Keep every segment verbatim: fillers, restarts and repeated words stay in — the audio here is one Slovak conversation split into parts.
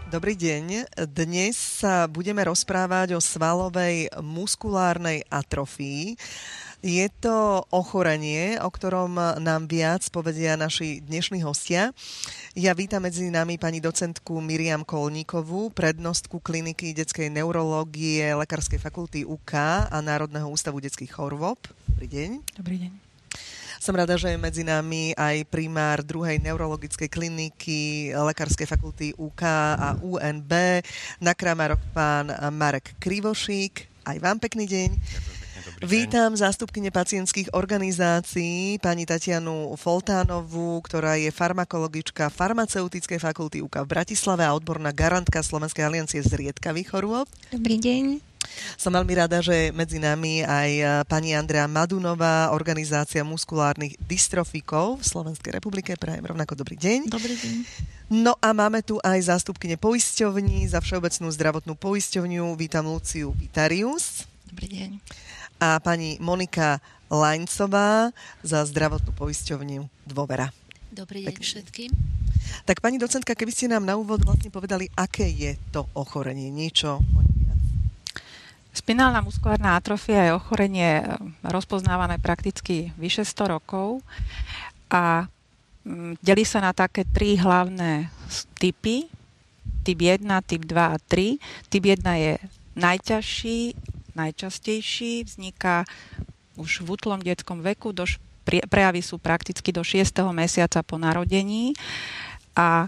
Dobrý deň. Dnes sa budeme rozprávať o svalovej muskulárnej atrofii. Je to ochorenie, o ktorom nám viac povedia naši dnešní hostia. Ja vítam medzi nami pani docentku Miriam Kolníkovú, prednostku kliniky detskej neurológie Lekárskej fakulty ú ká a Národného ústavu detských chorôb. Dobrý deň. Dobrý deň. Som rada, že je medzi nami aj primár druhej neurologickej kliniky Lekárskej fakulty ú ká a ú en bé, na Kramarok pán Marek Krivošík. Aj vám pekný deň. Vítam zástupkyne pacientských organizácií, pani Tatianu Foltánovú, ktorá je farmakologička farmaceutickej fakulty ú ká v Bratislave a odborná garantka Slovenskej aliancie zriedkavých chorôb. Dobrý deň. Som veľmi rada, že medzi nami aj pani Andrea Madunová, organizácia muskulárnych dystrofikov v Slovenskej republike. Prajem rovnako dobrý deň. Dobrý deň. No a máme tu aj zástupkyne poisťovní za Všeobecnú zdravotnú poisťovňu. Vítam Luciu Vitarius. Dobrý deň. A pani Monika Laňcová za zdravotnú poisťovňu Dôvera. Dobrý deň všetkým. Tak pani docentka, keby ste nám na úvod vlastne povedali, aké je to ochorenie, niečo o ňom viac. Spinálna muskulárna atrofia je ochorenie rozpoznávané prakticky vyše sto rokov a delí sa na také tri hlavné typy. Typ jeden, typ dva a tri. Typ jeden je najťažší, najčastejší, vzniká už v útlom detskom veku, do, prejavy sú prakticky do šiesteho mesiaca po narodení a e,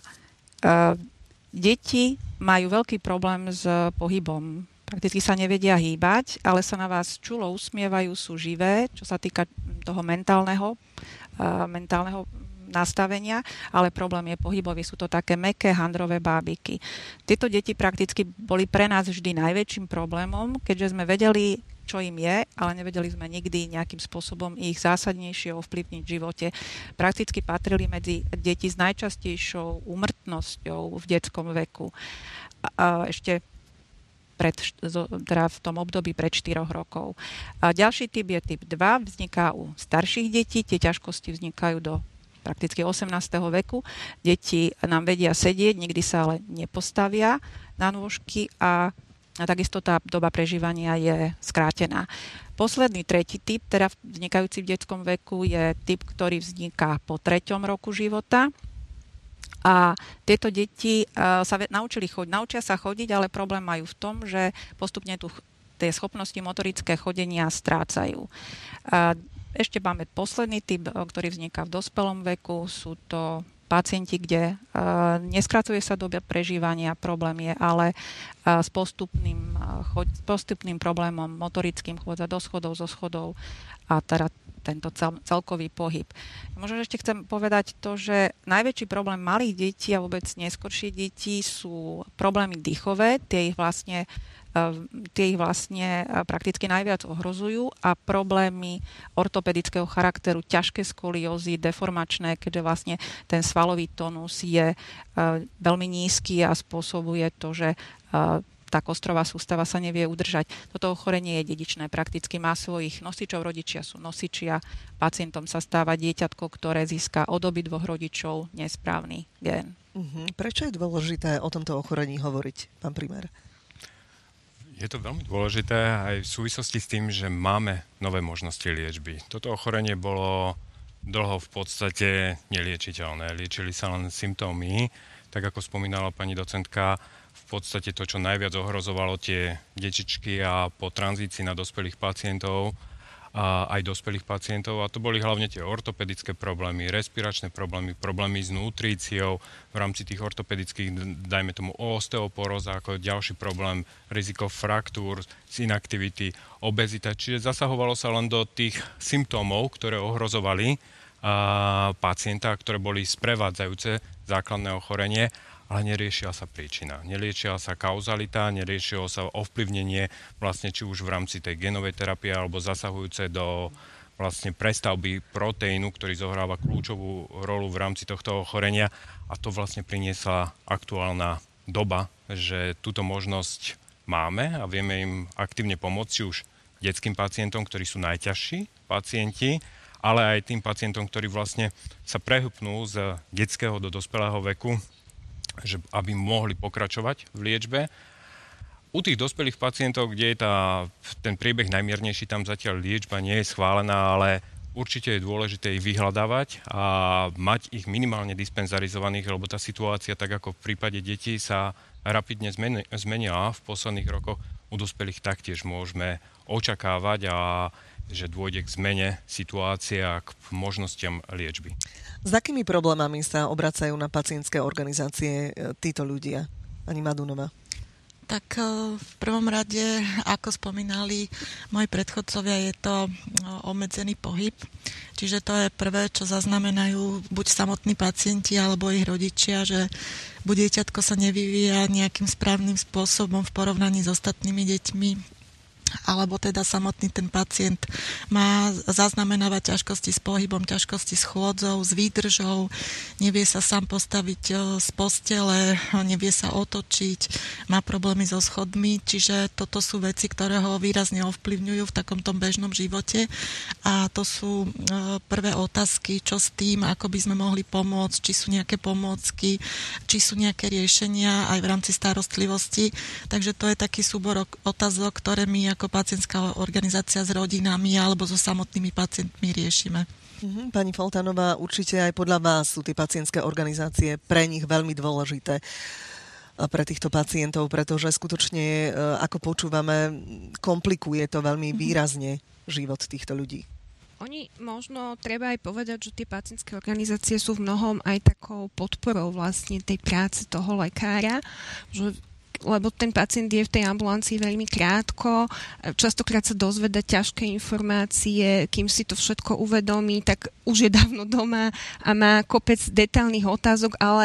deti majú veľký problém s pohybom. Prakticky sa nevedia hýbať, ale sa na vás čulo usmievajú, sú živé, čo sa týka toho mentálneho, uh, mentálneho nastavenia, ale problém je pohybový. Sú to také mäkké handrové bábiky. Tieto deti prakticky boli pre nás vždy najväčším problémom, keďže sme vedeli, čo im je, ale nevedeli sme nikdy nejakým spôsobom ich zásadnejšie ovplyvniť v živote. Prakticky patrili medzi deti s najčastejšou úmrtnosťou v detskom veku. A ešte Pred, teda v tom období pred štyroch rokov. A ďalší typ je typ dva, vzniká u starších detí, tie ťažkosti vznikajú do prakticky osemnásteho veku. Deti nám vedia sedieť, nikdy sa ale nepostavia na nôžky a, a takisto tá doba prežívania je skrátená. Posledný tretí typ, teda vznikajúci v detskom veku, je typ, ktorý vzniká po treťom roku života. A tieto deti uh, sa naučili chodiť, naučia sa chodiť, ale problém majú v tom, že postupne tu tie schopnosti motorické chodenia strácajú. Uh, ešte máme posledný typ, ktorý vzniká v dospelom veku. Sú to pacienti, kde uh, neskracuje sa doba prežívania, problém je ale uh, s postupným, uh, chod, s postupným problémom motorickým, chôdza do schodov, zo schodov a teda tento cel, celkový pohyb. Možno ešte chcem povedať to, že najväčší problém malých detí a vôbec neskorších detí sú problémy dýchové, tie ich vlastne, tie ich vlastne prakticky najviac ohrozujú a problémy ortopedického charakteru, ťažké skoliózy, deformačné, keďže vlastne ten svalový tónus je veľmi nízky a spôsobuje to, že tá kostrová sústava sa nevie udržať. Toto ochorenie je dedičné, prakticky má svojich nosičov, rodičia sú nosiči a pacientom sa stáva dieťatko, ktoré získa od obidvoch rodičov nesprávny gén. Uh-huh. Prečo je dôležité o tomto ochorení hovoriť, pán primár? Je to veľmi dôležité aj v súvislosti s tým, že máme nové možnosti liečby. Toto ochorenie bolo dlho v podstate neliečiteľné. Liečili sa len symptómy, tak ako spomínala pani docentka, v podstate to, čo najviac ohrozovalo tie detičky a po tranzícii na dospelých pacientov, a aj dospelých pacientov, a to boli hlavne tie ortopedické problémy, respiračné problémy, problémy s nutríciou, v rámci tých ortopedických, dajme tomu osteoporóza ako ďalší problém, riziko fraktúr, inaktivity, obezita, čiže zasahovalo sa len do tých symptómov, ktoré ohrozovali a, pacienta, ktoré boli sprevádzajúce základné ochorenie, ale neriešila sa príčina, neriešila sa kauzalita, neriešilo sa ovplyvnenie vlastne či už v rámci tej genovej terapie alebo zasahujúce do vlastne prestavby proteínu, ktorý zohráva kľúčovú rolu v rámci tohto ochorenia, a to vlastne priniesla aktuálna doba, že túto možnosť máme a vieme im aktívne pomôcť, či už detským pacientom, ktorí sú najťažší pacienti, ale aj tým pacientom, ktorí vlastne sa prehupnú z detského do dospelého veku že aby mohli pokračovať v liečbe. U tých dospelých pacientov, kde je tá, ten priebeh najmiernejší, tam zatiaľ liečba nie je schválená, ale určite je dôležité ich vyhľadávať a mať ich minimálne dispenzarizovaných, lebo tá situácia, tak ako v prípade detí, sa rapidne zmenila v posledných rokoch. U dospelých taktiež môžeme očakávať a že dôjde k zmene situácie a k možnostiam liečby. S akými problémami sa obracajú na pacientské organizácie títo ľudia? Pani Madunová. Tak v prvom rade, ako spomínali moji predchodcovia, je to obmedzený pohyb. Čiže to je prvé, čo zaznamenajú buď samotní pacienti alebo ich rodičia, že buď dieťatko sa nevyvíja nejakým správnym spôsobom v porovnaní s ostatnými deťmi, alebo teda samotný ten pacient má zaznamenávať ťažkosti s pohybom, ťažkosti s chôdzou, s výdržou, nevie sa sám postaviť z postele, nevie sa otočiť, má problémy so schodmi, čiže toto sú veci, ktoré ho výrazne ovplyvňujú v takomto bežnom živote a to sú prvé otázky, čo s tým, ako by sme mohli pomôcť, či sú nejaké pomôcky, či sú nejaké riešenia aj v rámci starostlivosti, takže to je taký súbor otázok, ktoré my ako pacientská organizácia s rodinami alebo so samotnými pacientmi riešime. Pani Foltanová, určite aj podľa vás sú tie pacientské organizácie pre nich veľmi dôležité, pre týchto pacientov, pretože skutočne, ako počúvame, komplikuje to veľmi výrazne život týchto ľudí. Oni možno, treba aj povedať, že tie pacientské organizácie sú v mnohom aj takou podporou vlastne tej práce toho lekára, že lebo ten pacient je v tej ambulancii veľmi krátko, častokrát sa dozveda ťažké informácie, kým si to všetko uvedomí, tak už je dávno doma a má kopec detailných otázok, ale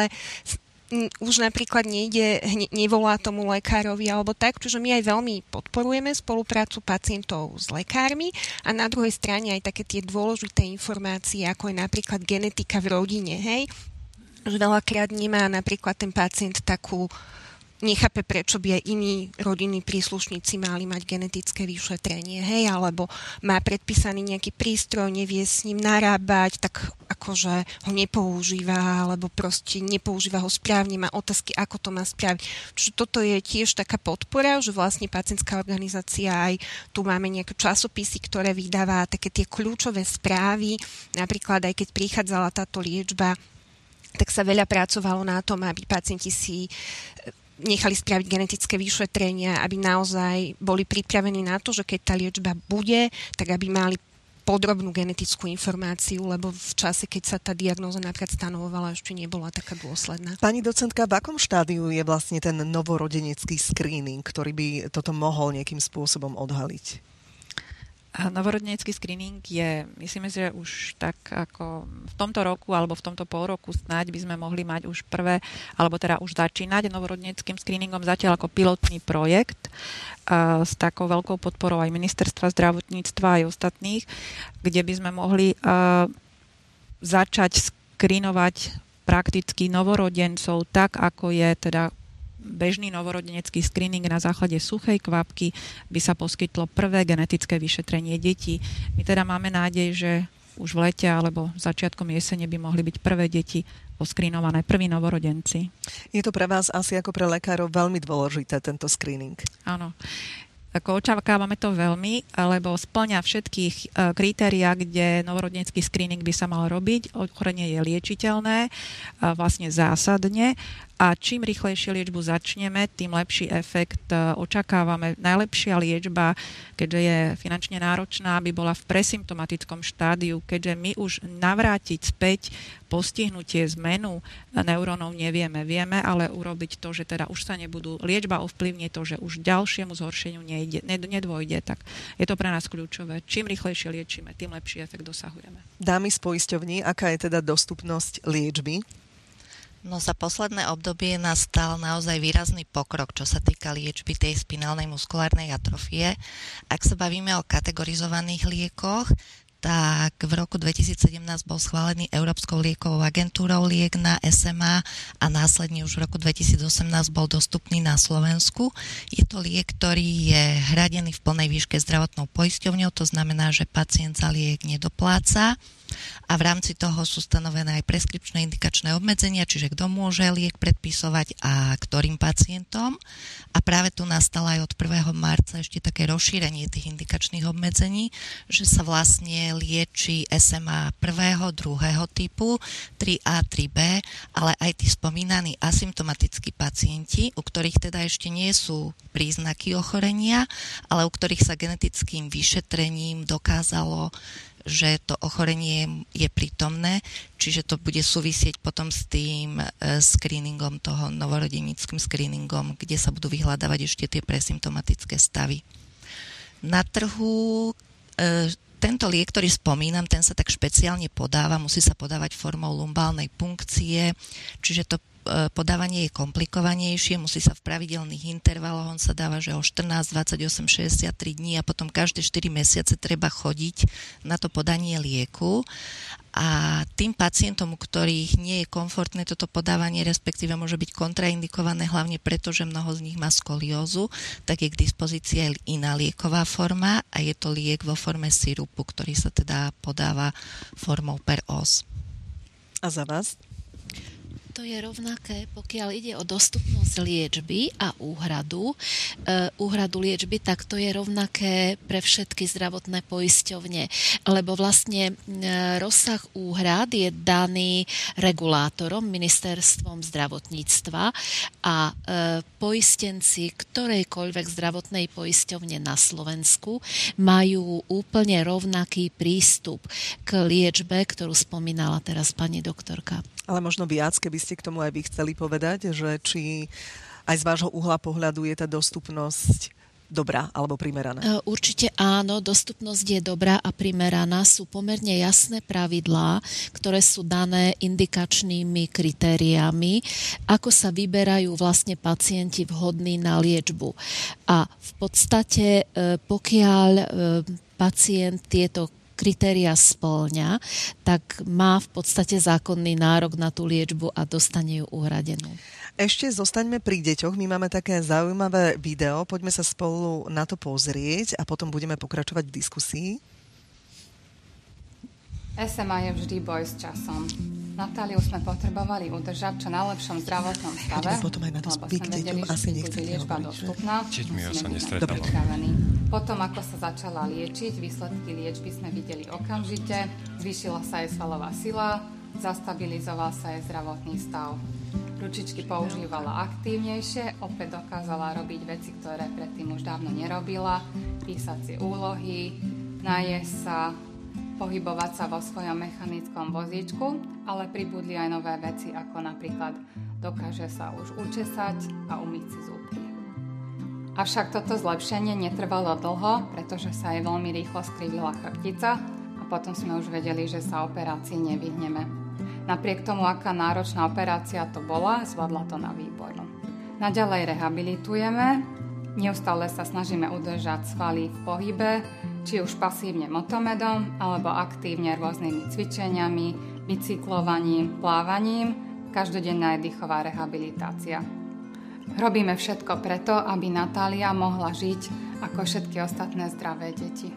už napríklad nejde, nevolá tomu lekárovi alebo tak, čiže my aj veľmi podporujeme spoluprácu pacientov s lekármi a na druhej strane aj také tie dôležité informácie, ako je napríklad genetika v rodine, hej, že veľakrát nemá napríklad ten pacient takú nechápe, prečo by aj iní rodinní príslušníci mali mať genetické vyšetrenie, hej, alebo má predpísaný nejaký prístroj, nevie s ním narábať, tak akože ho nepoužíva, alebo proste nepoužíva ho správne, má otázky, ako to má spraviť. Čiže toto je tiež taká podpora, že vlastne pacientská organizácia, aj tu máme nejaké časopisy, ktoré vydáva také tie kľúčové správy, napríklad aj keď prichádzala táto liečba, tak sa veľa pracovalo na tom, aby pacienti si nechali spraviť genetické vyšetrenia, aby naozaj boli pripravení na to, že keď tá liečba bude, tak aby mali podrobnú genetickú informáciu, lebo v čase, keď sa tá diagnóza napríklad stanovovala, ešte nebola taká dôsledná. Pani docentka, v akom štádiu je vlastne ten novorodenecký screening, ktorý by toto mohol nejakým spôsobom odhaliť? Novorodenecký screening je, myslím, že už tak ako v tomto roku alebo v tomto pol roku snáď by sme mohli mať už prvé, alebo teda už začínať novorodeneckým screeningom zatiaľ ako pilotný projekt uh, s takou veľkou podporou aj ministerstva zdravotníctva aj ostatných, kde by sme mohli uh, začať screenovať prakticky novorodencov tak, ako je teda bežný novorodenecký screening na základe suchej kvapky, by sa poskytlo prvé genetické vyšetrenie detí. My teda máme nádej, že už v lete alebo začiatkom jesene by mohli byť prvé deti oskrínované, prví novorodenci. Je to pre vás asi ako pre lekárov veľmi dôležité, tento screening? Áno. Ako očakávame to veľmi, lebo spĺňa všetkých kritériá, kde novorodenecký screening by sa mal robiť. Ochorenie je liečiteľné, vlastne zásadne. A čím rýchlejšie liečbu začneme, tým lepší efekt očakávame. Najlepšia liečba, keďže je finančne náročná, by bola v presymptomatickom štádiu, keďže my už navrátiť späť postihnutie, zmenu neurónov nevieme. Vieme ale urobiť to, že teda už sa nebudú, liečba ovplyvní to, že už ďalšiemu zhoršeniu nejde, nedôjde. Tak je to pre nás kľúčové. Čím rýchlejšie liečíme, tým lepší efekt dosahujeme. Dámy z poisťovní, aká je teda dostupnosť liečby? No za posledné obdobie nastal naozaj výrazný pokrok, čo sa týka liečby tej spinálnej muskulárnej atrofie. Ak sa bavíme o kategorizovaných liekoch, tak v roku dvetisícsedemnásť bol schválený Európskou liekovou agentúrou liek na es em á a následne už v roku dvetisícosemnásť bol dostupný na Slovensku. Je to liek, ktorý je hradený v plnej výške zdravotnou poisťovňou, to znamená, že pacient za liek nedopláca. a v rámci toho sú stanovené aj preskripčné indikačné obmedzenia, čiže kto môže liek predpisovať a ktorým pacientom. A práve tu nastalo aj od prvého marca ešte také rozšírenie tých indikačných obmedzení, že sa vlastne lieči es em á prvého, druhého typu, tri á, tri bé, ale aj tí spomínaní asymptomatickí pacienti, u ktorých teda ešte nie sú príznaky ochorenia, ale u ktorých sa genetickým vyšetrením dokázalo, že to ochorenie je prítomné, čiže to bude súvisieť potom s tým screeningom, toho novorodenickým screeningom, kde sa budú vyhľadávať ešte tie presymptomatické stavy. Na trhu e, tento liek, ktorý spomínam, ten sa tak špeciálne podáva, musí sa podávať formou lumbálnej punkcie, čiže to podávanie je komplikovanejšie, musí sa v pravidelných intervaloch, on sa dáva, že o štrnásť, dvadsaťosem, šesťdesiattri dní a potom každé štyri mesiace treba chodiť na to podanie lieku. A tým pacientom, u ktorých nie je komfortné toto podávanie, respektíve môže byť kontraindikované, hlavne preto, že mnoho z nich má skoliózu, tak je k dispozícii aj iná lieková forma a je to liek vo forme sirupu, ktorý sa teda podáva formou per os. A za vás? To je rovnaké, pokiaľ ide o dostupnosť liečby a úhradu. E, úhradu liečby, tak to je rovnaké pre všetky zdravotné poisťovne, lebo vlastne e, rozsah úhrad je daný regulátorom, ministerstvom zdravotníctva a e, poistenci ktorejkoľvek zdravotnej poisťovne na Slovensku majú úplne rovnaký prístup k liečbe, ktorú spomínala teraz pani doktorka. Ale možno viac, keby ste k tomu aj vy chceli povedať, že či aj z vášho uhla pohľadu je tá dostupnosť dobrá alebo primeraná? Určite áno, dostupnosť je dobrá a primeraná. Sú pomerne jasné pravidlá, ktoré sú dané indikačnými kritériami, ako sa vyberajú vlastne pacienti vhodní na liečbu. A v podstate, pokiaľ pacient tieto kritéria spĺňa, tak má v podstate zákonný nárok na tú liečbu a dostane ju uhradenú. Ešte zostaňme pri deťoch. My máme také zaujímavé video. Poďme sa spolu na to pozrieť a potom budeme pokračovať v diskusii. es em á je vždy boj s časom. Natáliu sme potrebovali udržať čo najlepšom zdravotnom stave, lebo sme vedeli, že bude liečba dostupná. Musíme sa pripravení. Potom, ako sa začala liečiť, výsledky liečby sme videli okamžite, zvýšila sa jej svalová sila, zastabilizoval sa jej zdravotný stav. Ručičky používala aktívnejšie, opäť dokázala robiť veci, ktoré predtým už dávno nerobila, písať si úlohy, najesť sa, pohybovať sa vo svojom mechanickom vozíčku, ale pribudli aj nové veci, ako napríklad dokáže sa už učesať a umyť si zúbky. Avšak toto zlepšenie netrvalo dlho, pretože sa jej veľmi rýchlo skrivila chrbtica a potom sme už vedeli, že sa operácii nevyhneme. Napriek tomu, aká náročná operácia to bola, zvládla to na výbornú. Naďalej rehabilitujeme, neustále sa snažíme udržať svaly v pohybe, či už pasívne motomedom, alebo aktívne rôznymi cvičeniami, bicyklovaním, plávaním, každodenná je dýchová rehabilitácia. Robíme všetko preto, aby Natália mohla žiť ako všetky ostatné zdravé deti.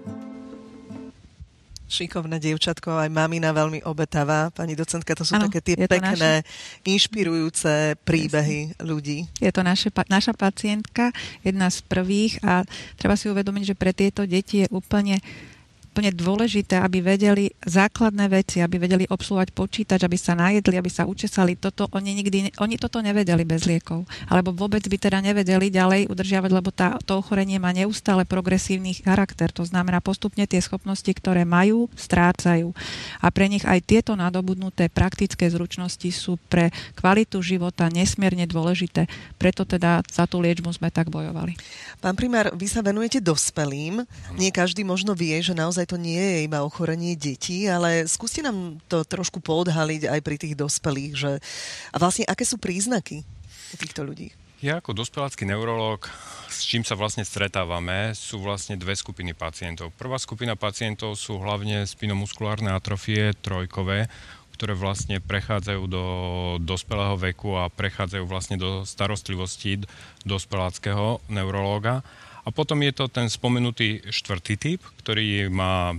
Šikovné dievčatko, aj mamina veľmi obetavá. Pani docentka, to sú ano, také tie pekné, naše inšpirujúce príbehy ľudí. Je to naše, naša pacientka, jedna z prvých a treba si uvedomiť, že pre tieto deti je úplne úplne dôležité, aby vedeli základné veci, aby vedeli obsluhovať počítač, aby sa najedli, aby sa učesali. Toto oni nikdy, oni toto nevedeli bez liekov. Alebo vôbec by teda nevedeli ďalej udržiavať, lebo tá, to ochorenie má neustále progresívny charakter. To znamená, postupne tie schopnosti, ktoré majú, strácajú. A pre nich aj tieto nadobudnuté praktické zručnosti sú pre kvalitu života nesmierne dôležité. Preto teda za tú liečbu sme tak bojovali. Pán primár, vy sa venujete dospelým. Nie každý možno vie, že naozaj to nie je iba ochorenie detí, ale skúste nám to trošku poodhaliť aj pri tých dospelých, že a vlastne aké sú príznaky u týchto ľudí? Ja ako dospelácky neurológ, s čím sa vlastne stretávame, sú vlastne dve skupiny pacientov. Prvá skupina pacientov sú hlavne spinomuskulárne atrofie trojkové, ktoré vlastne prechádzajú do dospelého veku a prechádzajú vlastne do starostlivosti dospeláckého neurológa. A potom je to ten spomenutý štvrtý typ, ktorý má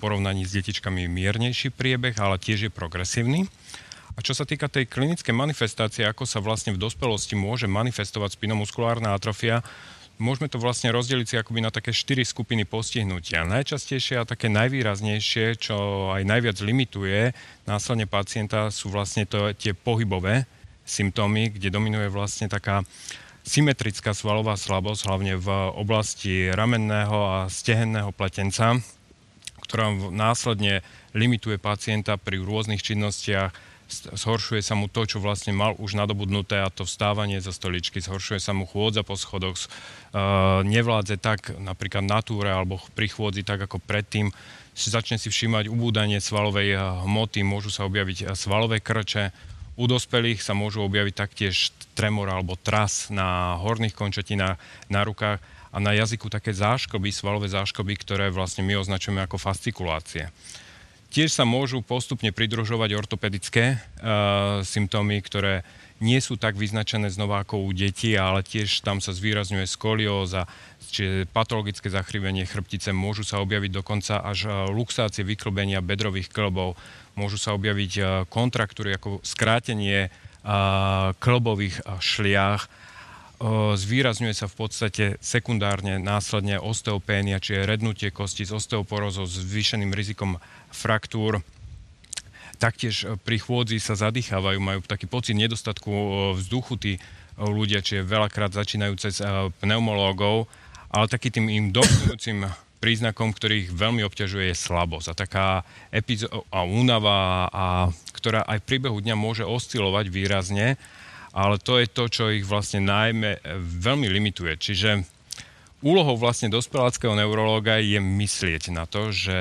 porovnaní s detičkami miernejší priebeh, ale tiež je progresívny. A čo sa týka tej klinickej manifestácie, ako sa vlastne v dospelosti môže manifestovať spinomuskulárna atrofia, môžeme to vlastne rozdeliť si akoby na také štyri skupiny postihnutia. Najčastejšie a také najvýraznejšie, čo aj najviac limituje následne pacienta, sú vlastne to, tie pohybové symptómy, kde dominuje vlastne taká symetrická svalová slabosť, hlavne v oblasti ramenného a stehenného pletenca, ktorá následne limituje pacienta pri rôznych činnostiach. Zhoršuje sa mu to, čo vlastne mal už nadobudnuté, a to vstávanie zo stoličky, zhoršuje sa mu chôdza po schodoch, uh, nevládze tak napríklad na túre alebo pri chôdzi tak ako predtým, začne si všímať ubúdanie svalovej hmoty, môžu sa objaviť svalové krče. U dospelých sa môžu objaviť taktiež tremor alebo tras na horných končatinách, na rukách a na jazyku také záškoby, svalové záškoby, ktoré vlastne my označujeme ako fascikulácie. Tiež sa môžu postupne pridružovať ortopedické uh, symptómy, ktoré nie sú tak vyznačené znova ako u detí, ale tiež tam sa zvýrazňuje skolióza, čiže patologické zachrivenie chrbtice, môžu sa objaviť dokonca až luxácie, vyklbenia bedrových kĺbov, môžu sa objaviť uh, kontraktúry ako skrátenie uh, kĺbových šliach, zvýrazňuje sa v podstate sekundárne následne osteopénia, čiže rednutie kosti s osteoporózou, s zvýšeným rizikom fraktúr. Taktiež pri chôdzi sa zadýchávajú, majú taký pocit nedostatku vzduchu tí ľudia, čiže veľakrát začínajú cez pneumológov, ale taký tým im dominujúcim príznakom, ktorý ich veľmi obťažuje, je slabosť. A taká epizóda a únava, a, ktorá aj v priebehu dňa môže oscilovať výrazne, ale to je to, čo ich vlastne najmä veľmi limituje. Čiže úlohou vlastne dospeláckého neurológa je myslieť na to, že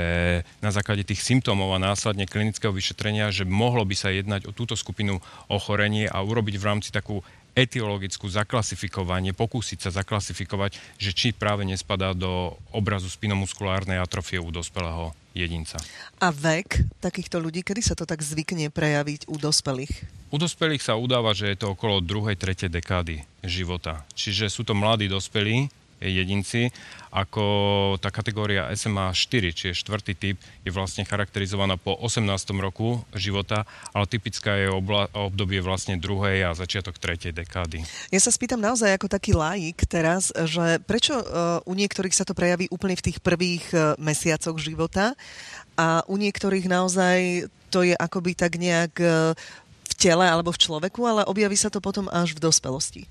na základe tých symptómov a následne klinického vyšetrenia, že mohlo by sa jednať o túto skupinu ochorení a urobiť v rámci takú etiologickú zaklasifikovanie, pokúsiť sa zaklasifikovať, že či práve nespadá do obrazu spinomuskulárnej atrofie u dospelého jedinca. A vek takýchto ľudí, kedy sa to tak zvykne prejaviť u dospelých? U dospelých sa udáva, že je to okolo druhej, tretej dekády života. Čiže sú to mladí dospelí jedinci, ako tá kategória es em á štyri, čiže štvrtý typ, je vlastne charakterizovaná po osemnástom roku života, ale typická je obla- obdobie vlastne druhej a začiatok tretej dekády. Ja sa spýtam naozaj ako taký laik teraz, že prečo uh, u niektorých sa to prejaví úplne v tých prvých uh, mesiacoch života a u niektorých naozaj to je akoby tak nejak uh, v tele alebo v človeku, ale objaví sa to potom až v dospelosti.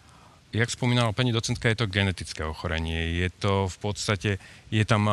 Jak spomínala pani docentka, je to genetické ochorenie. Je to v podstate, je tam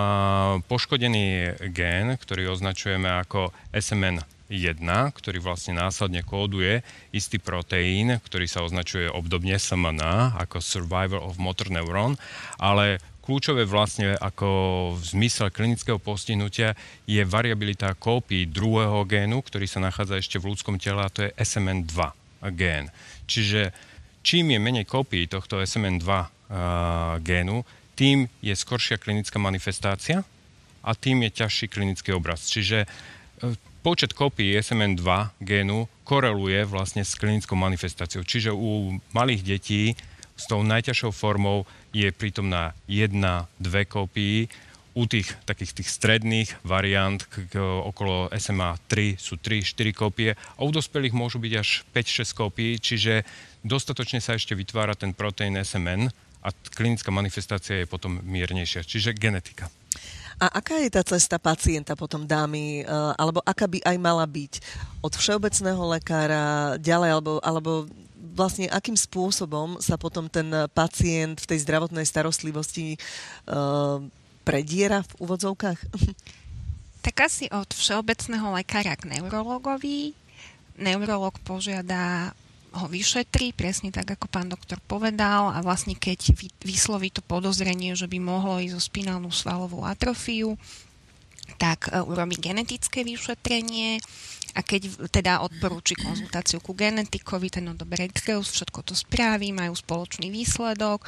poškodený gén, ktorý označujeme ako es em en jeden, ktorý vlastne následne kóduje istý proteín, ktorý sa označuje obdobne es em en ako Survival of Motor Neuron, ale kľúčové vlastne ako v zmysle klinického postihnutia je variabilita kópií druhého génu, ktorý sa nachádza ešte v ľudskom tele, a to je es em en dva gén. Čiže čím je menej kópií tohto es em en dva uh, génu, tým je skoršia klinická manifestácia a tým je ťažší klinický obraz. Čiže uh, počet kópií es em en dva génu koreluje vlastne s klinickou manifestáciou. Čiže u malých detí s tou najťažšou formou je prítomná jedna, dve kópii. U tých takých tých stredných variant k, k, okolo es em á tri sú tri štyri kópie a u dospelých môžu byť až päť šesť kópií, čiže dostatočne sa ešte vytvára ten proteín es em en a klinická manifestácia je potom miernejšia, čiže genetika. A aká je tá cesta pacienta potom, dámy, alebo aká by aj mala byť? Od všeobecného lekára ďalej, alebo, alebo vlastne akým spôsobom sa potom ten pacient v tej zdravotnej starostlivosti uh, prediera v úvodzovkách? Tak asi od všeobecného lekára k neurologovi. Neurolog požiada, ho vyšetrí, presne tak, ako pán doktor povedal, a vlastne keď vysloví to podozrenie, že by mohlo ísť o spinálnu svalovú atrofiu, tak urobí genetické vyšetrenie a keď teda odporúči konzultáciu ku genetikovi, ten odoberie krv, všetko to spraví, majú spoločný výsledok,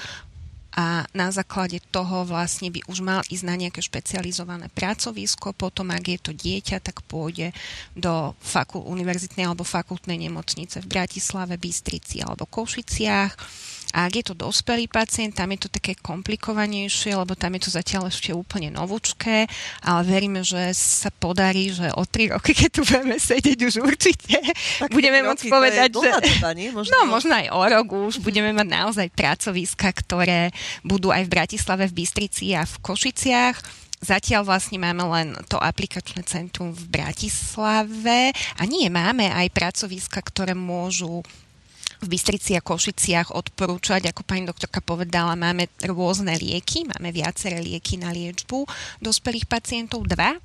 a na základe toho vlastne by už mal ísť na nejaké špecializované pracovisko. Potom, ak je to dieťa, tak pôjde do fakul- univerzitnej alebo fakultnej nemocnice v Bratislave, Bystrici alebo Košiciach. A ak je to dospelý pacient, tam je to také komplikovanejšie, lebo tam je to zatiaľ ešte úplne novúčké, ale veríme, že sa podarí, že o tri roky, keď tu budeme sedieť, už určite tak budeme môcť povedať, že... Doba, možno... No, možno aj o rok už budeme mať naozaj pracoviska, ktoré budú aj v Bratislave, v Bystrici a v Košiciach. Zatiaľ vlastne máme len to aplikačné centrum v Bratislave a nie, máme aj pracoviska, ktoré môžu v Bystrici a Košiciach odporúčať, ako pani doktorka povedala, máme rôzne lieky, máme viaceré lieky na liečbu dospelých pacientov, dva.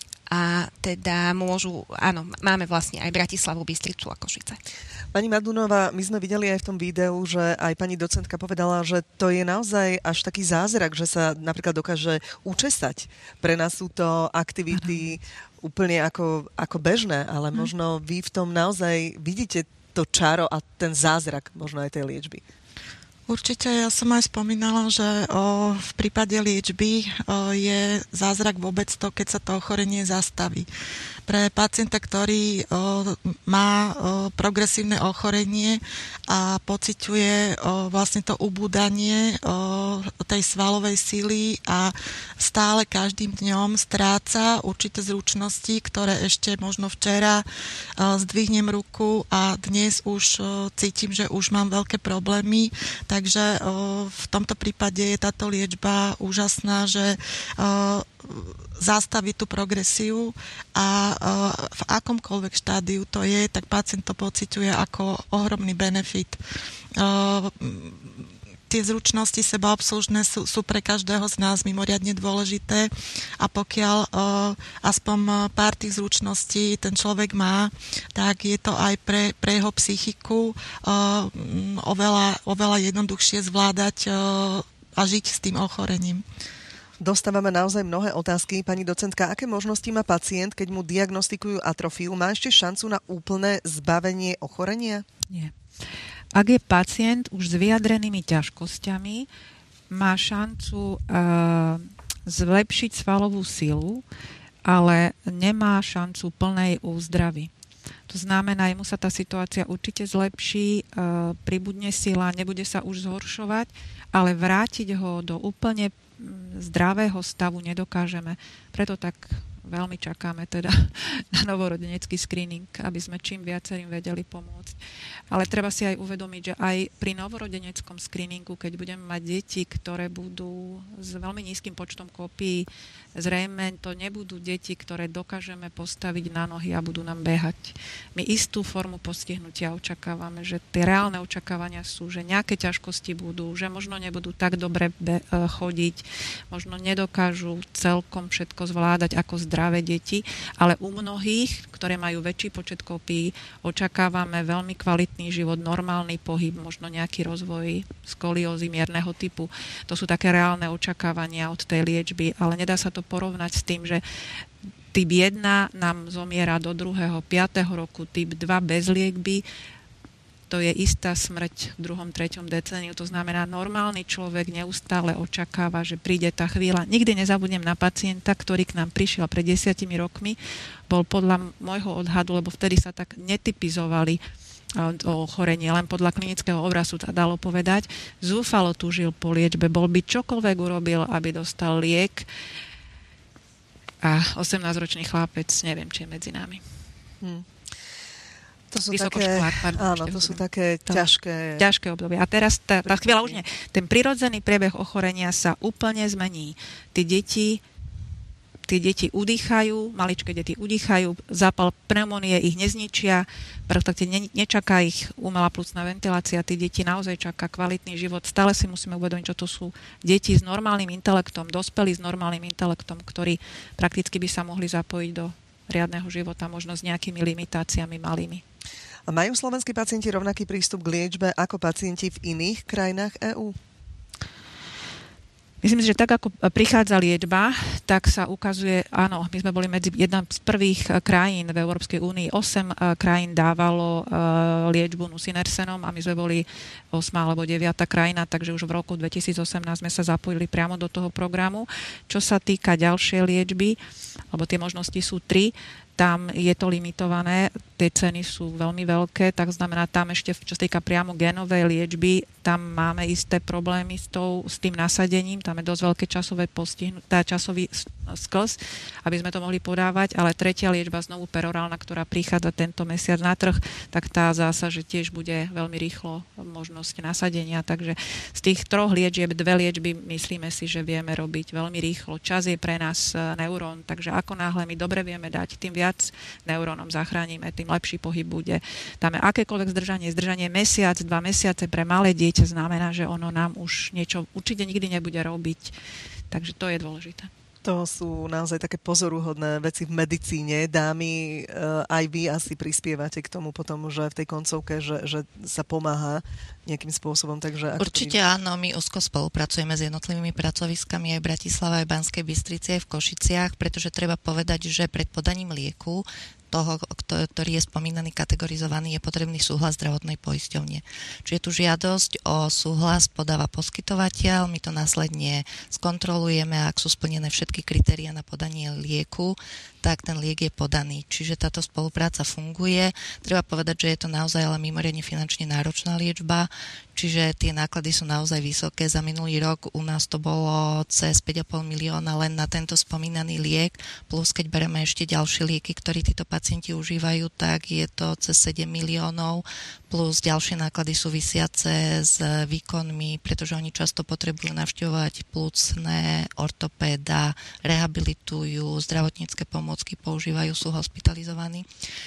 A teda môžu, áno, máme vlastne aj Bratislavu, Bystricu a Košice. Pani Mardunová, my sme videli aj v tom videu, že aj pani docentka povedala, že to je naozaj až taký zázrak, že sa napríklad dokáže učesať. Pre nás sú to aktivity ano. úplne ako, ako bežné, ale možno vy v tom naozaj vidíte to čaro a ten zázrak možno aj tej liečby. Určite, ja som aj spomínala, že o, v prípade liečby o, je zázrak vôbec to, keď sa to ochorenie zastaví. Pre pacienta, ktorý o, má o, progresívne ochorenie a pociťuje o, vlastne to ubúdanie o, tej svalovej síly a stále každým dňom stráca určité zručnosti, ktoré ešte možno včera o, zdvihnem ruku a dnes už o, cítim, že už mám veľké problémy, takže o, v tomto prípade je táto liečba úžasná, že o, zastaví tú progresiu a uh, v akomkoľvek štádiu to je, tak pacient to pociťuje ako ohromný benefit. Uh, tie zručnosti sebaobslužné sú, sú pre každého z nás mimoriadne dôležité a pokiaľ uh, aspoň pár tých zručností ten človek má, tak je to aj pre, pre jeho psychiku uh, oveľa, oveľa jednoduchšie zvládať uh, a žiť s tým ochorením. Dostávame naozaj mnohé otázky. Pani docentka, aké možnosti má pacient, keď mu diagnostikujú atrofiu? Má ešte šancu na úplné zbavenie ochorenia? Nie. Ak je pacient už s vyjadrenými ťažkosťami, má šancu uh, zlepšiť svalovú silu, ale nemá šancu plnej úzdravy. To znamená, jemu sa tá situácia určite zlepší, uh, pribudne sila, nebude sa už zhoršovať, ale vrátiť ho do úplne zdravého stavu nedokážeme. Preto tak veľmi čakáme teda na novorodenecký screening, aby sme čím viacerým vedeli pomôcť. Ale treba si aj uvedomiť, že aj pri novorodeneckom screeningu, keď budeme mať deti, ktoré budú s veľmi nízkym počtom kópií, zrejme to nebudú deti, ktoré dokážeme postaviť na nohy a budú nám behať. My istú formu postihnutia očakávame, že tie reálne očakávania sú, že nejaké ťažkosti budú, že možno nebudú tak dobre be- chodiť, možno nedokážu celkom všetko zvládať ako zdravé deti, ale u mnohých, ktoré majú väčší počet kópií, očakávame veľmi kvalitný život, normálny pohyb, možno nejaký rozvoj skoliózy mierneho typu. To sú také reálne očakávania od tej liečby, ale nedá sa to porovnať s tým, že typ jeden nám zomiera do druhého, piateho roku, typ dva bez liečby, to je istá smrť v druhom, treťom decéniu. To znamená, normálny človek neustále očakáva, že príde tá chvíľa. Nikdy nezabudnem na pacienta, ktorý k nám prišiel pred desiatimi rokmi. Bol podľa môjho odhadu, lebo vtedy sa tak netypizovali o ochorenie, len podľa klinického obrazu sa dalo povedať. Zúfalo túžil po liečbe, bol by čokoľvek urobil, aby dostal liek. A osemnásťročný chlapec, neviem, či je medzi nami. Hmm. To sú také, áno, to sú také to, ťažké... ťažké obdobie. A teraz tá, tá chvíľa už nie. Ten prirodzený priebeh ochorenia sa úplne zmení. Tí deti, tí deti udýchajú, maličké deti udýchajú, zápal pneumónie ich nezničia, preto ne, nečaká ich umelá pľucná ventilácia, tí deti naozaj čaká kvalitný život. Stále si musíme uvedomiť, že to sú deti s normálnym intelektom, dospelí s normálnym intelektom, ktorí prakticky by sa mohli zapojiť do riadneho života, možno s nejakými limitáciami malými. A majú slovenskí pacienti rovnaký prístup k liečbe ako pacienti v iných krajinách EÚ? Myslím si, že tak ako prichádza liečba, tak sa ukazuje, áno, my sme boli medzi jedna z prvých krajín v Európskej únii. Osem krajín dávalo liečbu nusinersenom a my sme boli osma alebo deviata krajina, takže už v roku dvetisícosemnásť sme sa zapojili priamo do toho programu. Čo sa týka ďalšej liečby, alebo tie možnosti sú tri, tam je to limitované. tie ceny sú veľmi veľké, tak znamená tam ešte, čo sa týka priamo génovej liečby, tam máme isté problémy s, tou, s tým nasadením, tam je dosť veľké časové postihnutie, časový sklz, aby sme to mohli podávať, ale tretia liečba znovu perorálna, ktorá prichádza tento mesiac na trh, tak tá zasa, že tiež bude veľmi rýchlo možnosť nasadenia, takže z tých troch liečieb, dve liečby myslíme si, že vieme robiť veľmi rýchlo. Čas je pre nás neurón, takže ako náhle my dobre vieme dať, tým viac neurónom zachránime, tým lepší pohyb bude. Tam je akékoľvek zdržanie, zdržanie mesiac, dva mesiace pre malé dieťa znamená, že ono nám už niečo určite nikdy nebude robiť, takže to je dôležité. To sú naozaj také pozoruhodné veci v medicíne. Dámy, aj vy asi prispievate k tomu potom, že v tej koncovke, že, že sa pomáha nejakým spôsobom. Takže ako Určite tým... áno, my úzko spolupracujeme s jednotlivými pracoviskami aj v Bratislave, aj v Banskej Bystrici, aj v Košiciach, pretože treba povedať, že pred podaním lieku toho, ktorý je spomínaný, kategorizovaný, je potrebný súhlas zdravotnej poisťovne. Čiže tu žiadosť o súhlas podáva poskytovateľ, my to následne skontrolujeme a ak sú splnené všetky kritériá na podanie lieku, tak ten liek je podaný. Čiže táto spolupráca funguje. Treba povedať, že je to naozaj ale mimoriadne finančne náročná liečba, čiže tie náklady sú naozaj vysoké. Za minulý rok u nás to bolo cez päť a pol milióna len na tento spomínaný liek, plus keď bereme ešte ďalšie lieky, ktoré títo pacienti užívajú, tak je to cez sedem miliónov, plus ďalšie náklady súvisiace s výkonmi, pretože oni často potrebujú navštevovať plúcne, ortopéda, rehabilitujú, zdravotnícke pomôcky používajú, sú hospitalizovaní.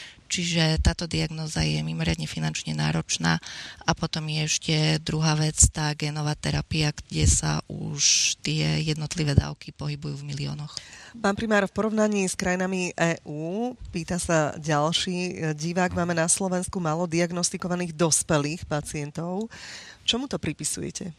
Čiže táto diagnóza je mimoriadne finančne náročná a potom je ešte druhá vec, tá génová terapia, kde sa už tie jednotlivé dávky pohybujú v miliónoch. Pán primár, v porovnaní s krajinami EÚ, pýta sa ďalší divák, máme na Slovensku málo diagnostikovaných dospelých pacientov. Čomu to pripisujete?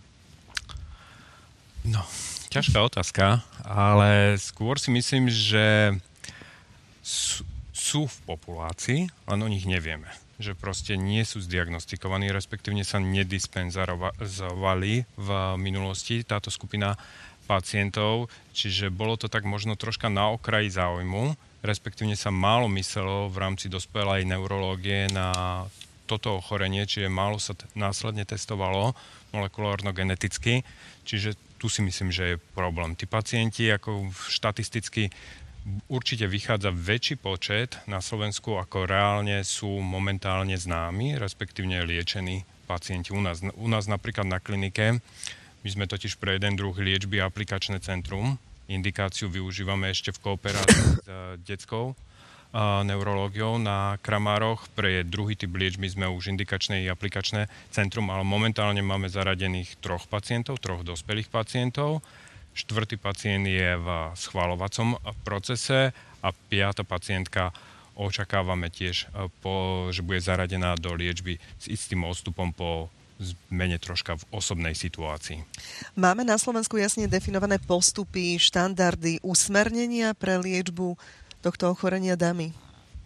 No, ťažká otázka, ale skôr si myslím, že sú, sú v populácii, len o nich nevieme. Že proste nie sú zdiagnostikovaní, respektívne sa nedispenzovali v minulosti táto skupina pacientov, čiže bolo to tak možno troška na okraji záujmu, respektívne sa málo myslelo v rámci dospelej neurológie na toto ochorenie, čiže málo sa t- následne testovalo molekulárno-geneticky, čiže tu si myslím, že je problém. Tí pacienti ako štatisticky určite vychádza väčší počet na Slovensku, ako reálne sú momentálne známi, respektívne liečení pacienti u nás. U nás napríklad na klinike, my sme totiž pre jeden druh liečby aplikačné centrum. Indikáciu využívame ešte v kooperácii s detskou neurológiou na Kramároch. Pre druhý typ liečby sme už indikačné i aplikačné centrum, ale momentálne máme zaradených troch pacientov, troch dospelých pacientov. Štvrtý pacient je v schvaľovacom procese a piata pacientka očakávame tiež, po, že bude zaradená do liečby s istým odstupom po zmene troška v osobnej situácii. Máme na Slovensku jasne definované postupy, štandardy, usmernenia pre liečbu tohto ochorenia, dámy?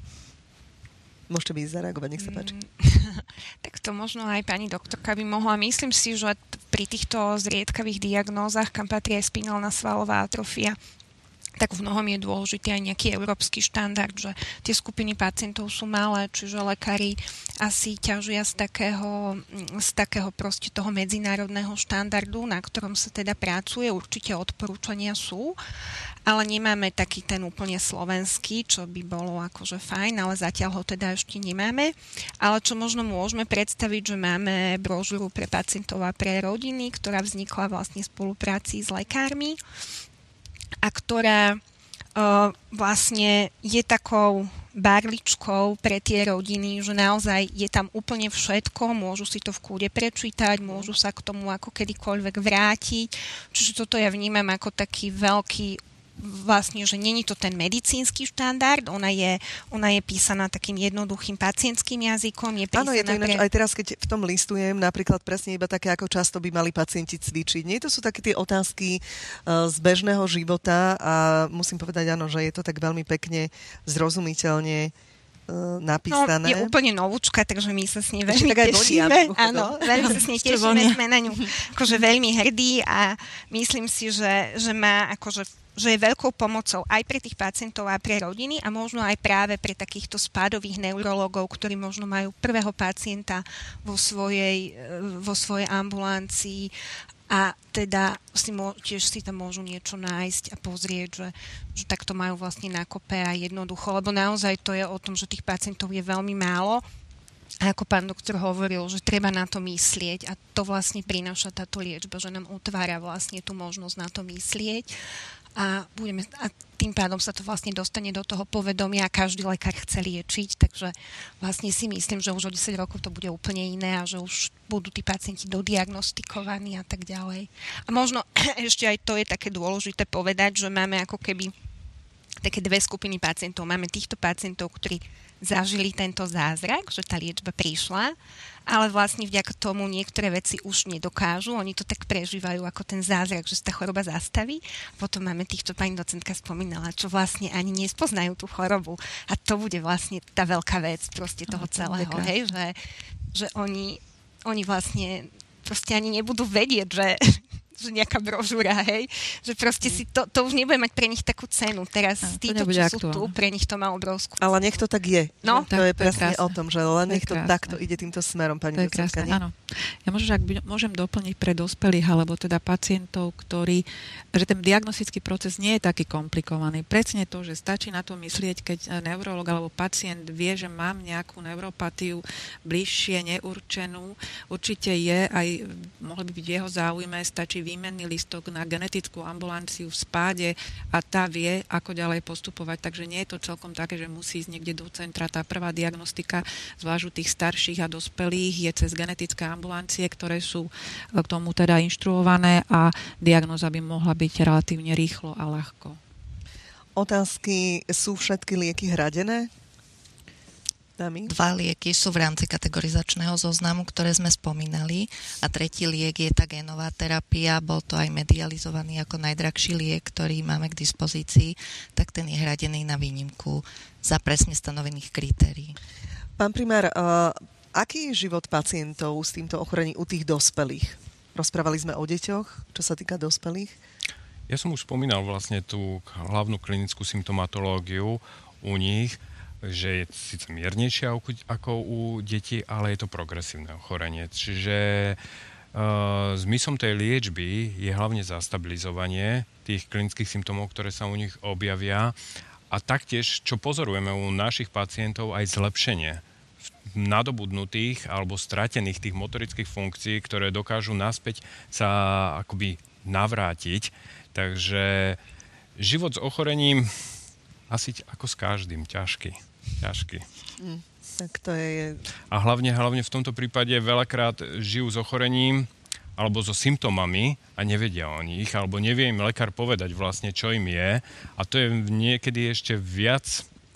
Môžete by zareagovať, nech sa páči. Tak to možno aj pani doktorka by mohla. Myslím si, že pri týchto zriedkavých diagnózach, kam patrí aj spinálna svalová atrofia, tak v mnohom je dôležitý aj nejaký európsky štandard, že tie skupiny pacientov sú malé, čiže lekári asi ťažia z takého, z takého proste toho medzinárodného štandardu, na ktorom sa teda pracuje. Určite odporúčania sú, ale nemáme taký ten úplne slovenský, čo by bolo akože fajn, ale zatiaľ ho teda ešte nemáme. Ale čo možno môžeme predstaviť, že máme brožúru pre pacientov a pre rodiny, ktorá vznikla vlastne v spolupráci s lekármi a ktorá uh, vlastne je takou barličkou pre tie rodiny, že naozaj je tam úplne všetko, môžu si to v kúde prečítať, môžu sa k tomu ako kedykoľvek vrátiť. Čiže toto ja vnímam ako taký veľký vlastne, že není to ten medicínsky štandard, ona je, ona je písaná takým jednoduchým pacientským jazykom. Áno, je to ináč, pre... aj teraz, keď v tom listujem, napríklad presne iba také, ako často by mali pacienti cvičiť. Nie, to sú také tie otázky uh, z bežného života a musím povedať, áno, že je to tak veľmi pekne, zrozumiteľne napísané. No, je úplne novúčka, takže my sa s nej veľmi tešíme. Áno, veľmi sa s nej tešíme, sme na ňu akože veľmi hrdí a myslím si, že, že má akože že je veľkou pomocou aj pre tých pacientov a pre rodiny a možno aj práve pre takýchto spádových neurologov, ktorí možno majú prvého pacienta vo svojej, vo svojej ambulancii a teda si mo- tiež si tam môžu niečo nájsť a pozrieť, že, že takto majú vlastne na kope a jednoducho, lebo naozaj to je o tom, že tých pacientov je veľmi málo. A ako pán doktor hovoril, že treba na to myslieť a to vlastne prináša táto liečba, že nám otvára vlastne tú možnosť na to myslieť a, budeme, a tým pádom sa to vlastne dostane do toho povedomia a každý lekár chce liečiť, takže vlastne si myslím, že už o desať rokov to bude úplne iné a že už budú tí pacienti dodiagnostikovaní a tak ďalej. A možno ešte aj to je také dôležité povedať, že máme ako keby také dve skupiny pacientov. Máme týchto pacientov, ktorí zažili tento zázrak, že tá liečba prišla, ale vlastne vďaka tomu niektoré veci už nedokážu. Oni to tak prežívajú ako ten zázrak, že sa tá choroba zastaví. Potom máme týchto, pani docentka spomínala, čo vlastne ani nespoznajú tú chorobu. A to bude vlastne tá veľká vec proste toho celého, hej, že, že oni, oni vlastne proste ani nebudú vedieť, že že nejaká brožúra, hej, že proste si to, to už nebude mať pre nich takú cenu. Teraz no, títo, čo sú tu, pre nich to má obrovskú. Ale nech to tak je. No, to tak, je presne to je o tom, že len nech to takto ide týmto smerom, pani docentka. Áno. Ja možno, ak by, môžem doplniť pre dospelých, alebo teda pacientov, ktorí, že ten diagnostický proces nie je taký komplikovaný. Presne to, že stačí na to myslieť, keď neurolog alebo pacient vie, že mám nejakú neuropatiu bližšie neurčenú. Určite je, aj mohlo by byť v jeho záujme, stačí výmenný listok na genetickú ambulanciu v Spáde a tá vie, ako ďalej postupovať. Takže nie je to celkom také, že musí ísť niekde do centra. Tá prvá diagnostika, zvlášť u tých starších a dospelých, je cez genetické ambulancie, ktoré sú k tomu teda inštruované a diagnóza by mohla byť relatívne rýchlo a ľahko. Otázky, sú všetky lieky hradené? Dámy? Dva lieky sú v rámci kategorizačného zoznamu, ktoré sme spomínali a tretí liek je tá génová terapia, bol to aj medializovaný ako najdrahší liek, ktorý máme k dispozícii, tak ten je hradený na výnimku za presne stanovených kritérií. Pán primár, uh, aký je život pacientov s týmto ochorením u tých dospelých? Rozprávali sme o deťoch, čo sa týka dospelých. Ja som už spomínal vlastne tú hlavnú klinickú symptomatológiu u nich, že je síce miernejšia ako u detí, ale je to progresívne ochorenie. Čiže uh, zmyslom tej liečby je hlavne zastabilizovanie tých klinických symptómov, ktoré sa u nich objavia a taktiež, čo pozorujeme u našich pacientov, aj zlepšenie nadobudnutých alebo stratených tých motorických funkcií, ktoré dokážu naspäť sa akoby navrátiť. Takže život s ochorením asi ako s každým, ťažký. ťažký. Mm, tak to je... A hlavne, hlavne v tomto prípade veľakrát žijú s ochorením alebo so symptómami a nevedia o nich, alebo nevie im lekár povedať vlastne, čo im je. A to je niekedy ešte viac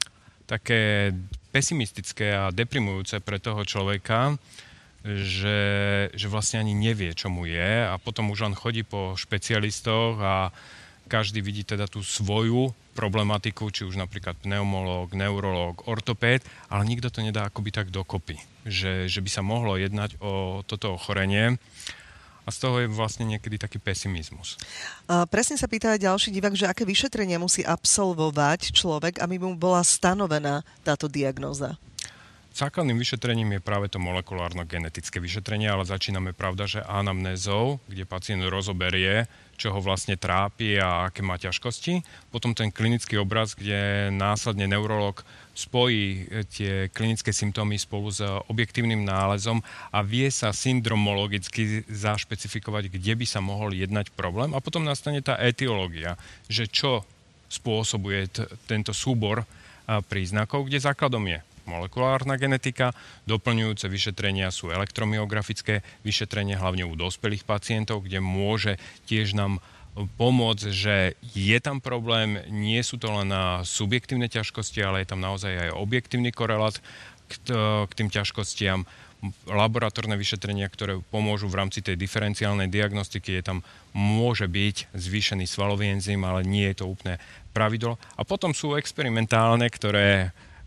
také pesimistické a deprimujúce pre toho človeka, že, že vlastne ani nevie, čo mu je a potom už len chodí po špecialistoch a každý vidí teda tú svoju problematiku, či už napríklad pneumológ, neurológ, ortopéd, ale nikto to nedá akoby tak dokopy, že, že by sa mohlo jednať o toto ochorenie. A z toho je vlastne niekedy taký pesimizmus. A presne sa pýta aj ďalší divák, že aké vyšetrenia musí absolvovať človek, aby mu bola stanovená táto diagnóza? Základným vyšetrením je práve to molekulárno-genetické vyšetrenie, ale začíname, pravda, že anamnézou, kde pacient rozoberie, čo ho vlastne trápi a aké má ťažkosti. Potom ten klinický obraz, kde následne neurológ spojí tie klinické symptómy spolu s objektívnym nálezom a vie sa syndromologicky zašpecifikovať, kde by sa mohol jednať problém. A potom nastane tá etiológia, že čo spôsobuje t- tento súbor a, príznakov, kde základom je molekulárna genetika, doplňujúce vyšetrenia sú elektromyografické vyšetrenia, hlavne u dospelých pacientov, kde môže tiež nám pomôcť, že je tam problém, nie sú to len subjektívne ťažkosti, ale je tam naozaj aj objektívny korelát k, t- k tým ťažkostiam. Laboratórne vyšetrenia, ktoré pomôžu v rámci tej diferenciálnej diagnostiky, je tam môže byť zvýšený svalový enzym, ale nie je to úplne pravidlo. A potom sú experimentálne, ktoré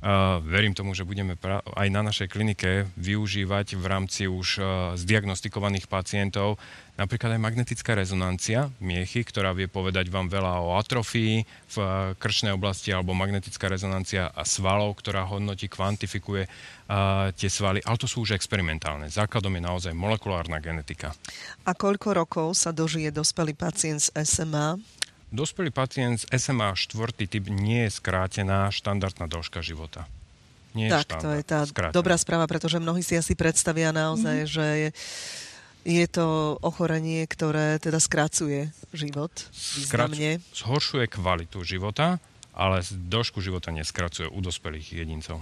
Uh, verím tomu, že budeme pra- aj na našej klinike využívať v rámci už uh, zdiagnostikovaných pacientov napríklad aj magnetická rezonancia miechy, ktorá vie povedať vám veľa o atrofii v uh, krčnej oblasti, alebo magnetická rezonancia svalov, ktorá hodnotí, kvantifikuje uh, tie svaly, ale to sú už experimentálne. Základom je naozaj molekulárna genetika. A koľko rokov sa dožije dospelý pacient z es em á? Dospelý pacient z es em á štvrtý typ nie je skrátená štandardná dĺžka života. Nie je tak, štandard, to je tá skrátená. dobrá správa, pretože mnohí si asi predstavia naozaj, mm-hmm. že je, je to ochorenie, ktoré teda skracuje život významne. Skrac- zhoršuje kvalitu života, ale dĺžku života neskracuje u dospelých jedincov.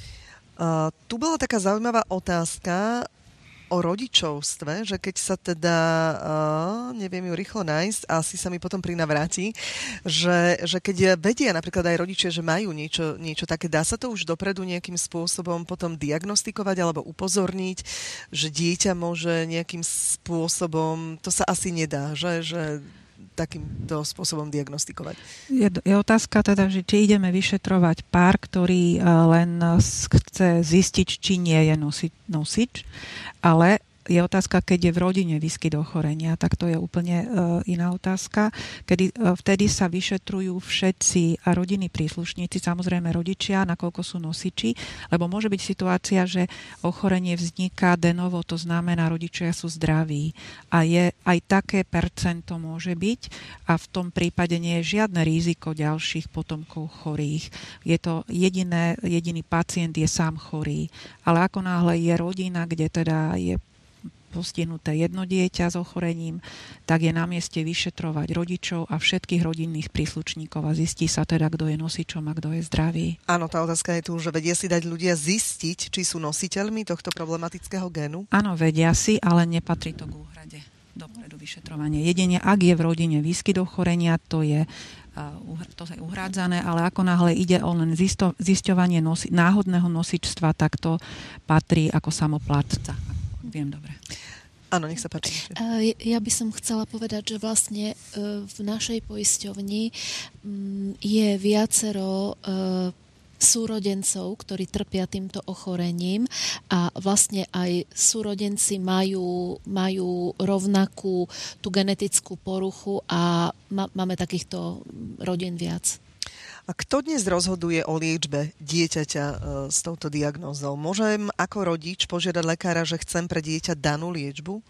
Uh, tu bola taká zaujímavá otázka o rodičovstve, že keď sa teda, uh, neviem ju rýchlo nájsť, asi sa mi potom prinavráti, že, že keď vedia napríklad aj rodičia, že majú niečo, niečo také, dá sa to už dopredu nejakým spôsobom potom diagnostikovať alebo upozorniť, že dieťa môže nejakým spôsobom, to sa asi nedá, že, že takýmto spôsobom diagnostikovať. Je, je otázka teda, že či ideme vyšetrovať pár, ktorý len chce zistiť, či nie je nosi, nosič, ale je otázka, keď je v rodine výskyt ochorenia, tak to je úplne uh, iná otázka. Kedy, uh, vtedy sa vyšetrujú všetci a rodinní príslušníci, samozrejme rodičia, nakoľko sú nosiči, lebo môže byť situácia, že ochorenie vzniká de novo, to znamená, rodičia sú zdraví. A je aj také percento môže byť a v tom prípade nie je žiadne riziko ďalších potomkov chorých. Je to jediné, jediný pacient je sám chorý. Ale ako náhle je rodina, kde teda je postihnuté jedno dieťa s ochorením, tak je na mieste vyšetrovať rodičov a všetkých rodinných príslušníkov a zistí sa teda, kto je nosičom a kto je zdravý. Áno, tá otázka je tu, že vedia si dať ľudia zistiť, či sú nositeľmi tohto problematického génu? Áno, vedia si, ale nepatrí to k úhrade dopredu vyšetrovanie. Jedine, ak je v rodine výskyt ochorenia, to je to je uhrádzané, ale ako náhle ide o len zisťovanie nosi- náhodného nosičstva, tak to patrí ako samoplatca. Viem dobre. Áno, nech sa páči. Ja by som chcela povedať, že vlastne v našej poisťovni je viacero súrodencov, ktorí trpia týmto ochorením a vlastne aj súrodenci majú, majú rovnakú tú genetickú poruchu a má, máme takýchto rodín viac. A kto dnes rozhoduje o liečbe dieťaťa e, s touto diagnózou? Môžem ako rodič požiadať lekára, že chcem pre dieťa danú liečbu?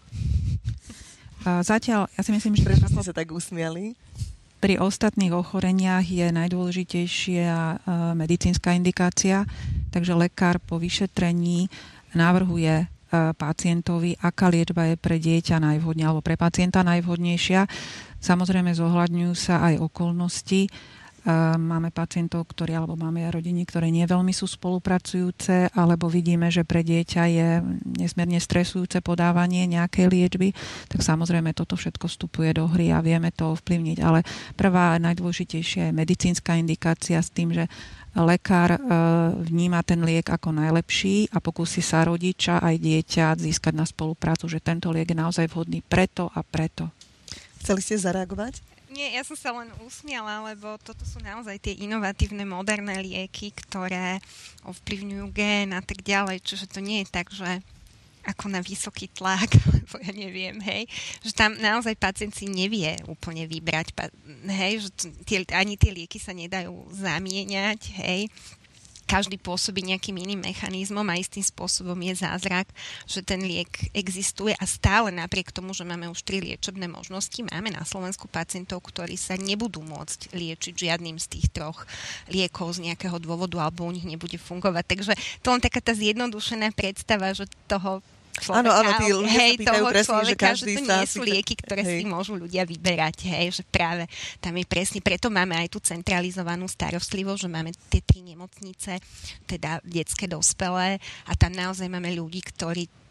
A zatiaľ, ja si myslím, že prečo ste sa tak usmiali? Pri ostatných ochoreniach je najdôležitejšia medicínska indikácia, takže lekár po vyšetrení navrhuje pacientovi, aká liečba je pre dieťa najvhodnejšia alebo pre pacienta najvhodnejšia. Samozrejme zohľadňujú sa aj okolnosti. Máme pacientov, ktorí, alebo máme rodiny, ktoré nie veľmi sú spolupracujúce, alebo vidíme, že pre dieťa je nesmierne stresujúce podávanie nejakej liečby, tak samozrejme toto všetko vstupuje do hry a vieme to ovplyvniť. Ale prvá a najdôležitejšia je medicínska indikácia s tým, že lekár vníma ten liek ako najlepší a pokúsi sa rodiča aj dieťa získať na spoluprácu, že tento liek je naozaj vhodný preto a preto. Chceli ste zareagovať? Nie, ja som sa len usmiala, lebo toto sú naozaj tie inovatívne moderné lieky, ktoré ovplyvňujú gén a tak ďalej, čiže to nie je tak, že ako na vysoký tlak, alebo ja neviem, hej, že tam naozaj pacient si nevie úplne vybrať, hej, že tie, ani tie lieky sa nedajú zamieňať, hej. Každý pôsobí nejakým iným mechanizmom a istým spôsobom je zázrak, že ten liek existuje a stále napriek tomu, že máme už tri liečebné možnosti, máme na Slovensku pacientov, ktorí sa nebudú môcť liečiť žiadnym z tých troch liekov z nejakého dôvodu alebo u nich nebude fungovať. Takže to len taká tá zjednodušená predstava, že toho človeka, áno, áno, tí ľudia hej, sa pýtajú toho presne, človeka, že každý že to sa nie sú lieky, ktoré hej. si môžu ľudia vyberať, hej, že práve tam je presne, preto máme aj tú centralizovanú starostlivosť, že máme tie tri nemocnice, teda detské, dospelé a tam naozaj máme ľudí, ktorí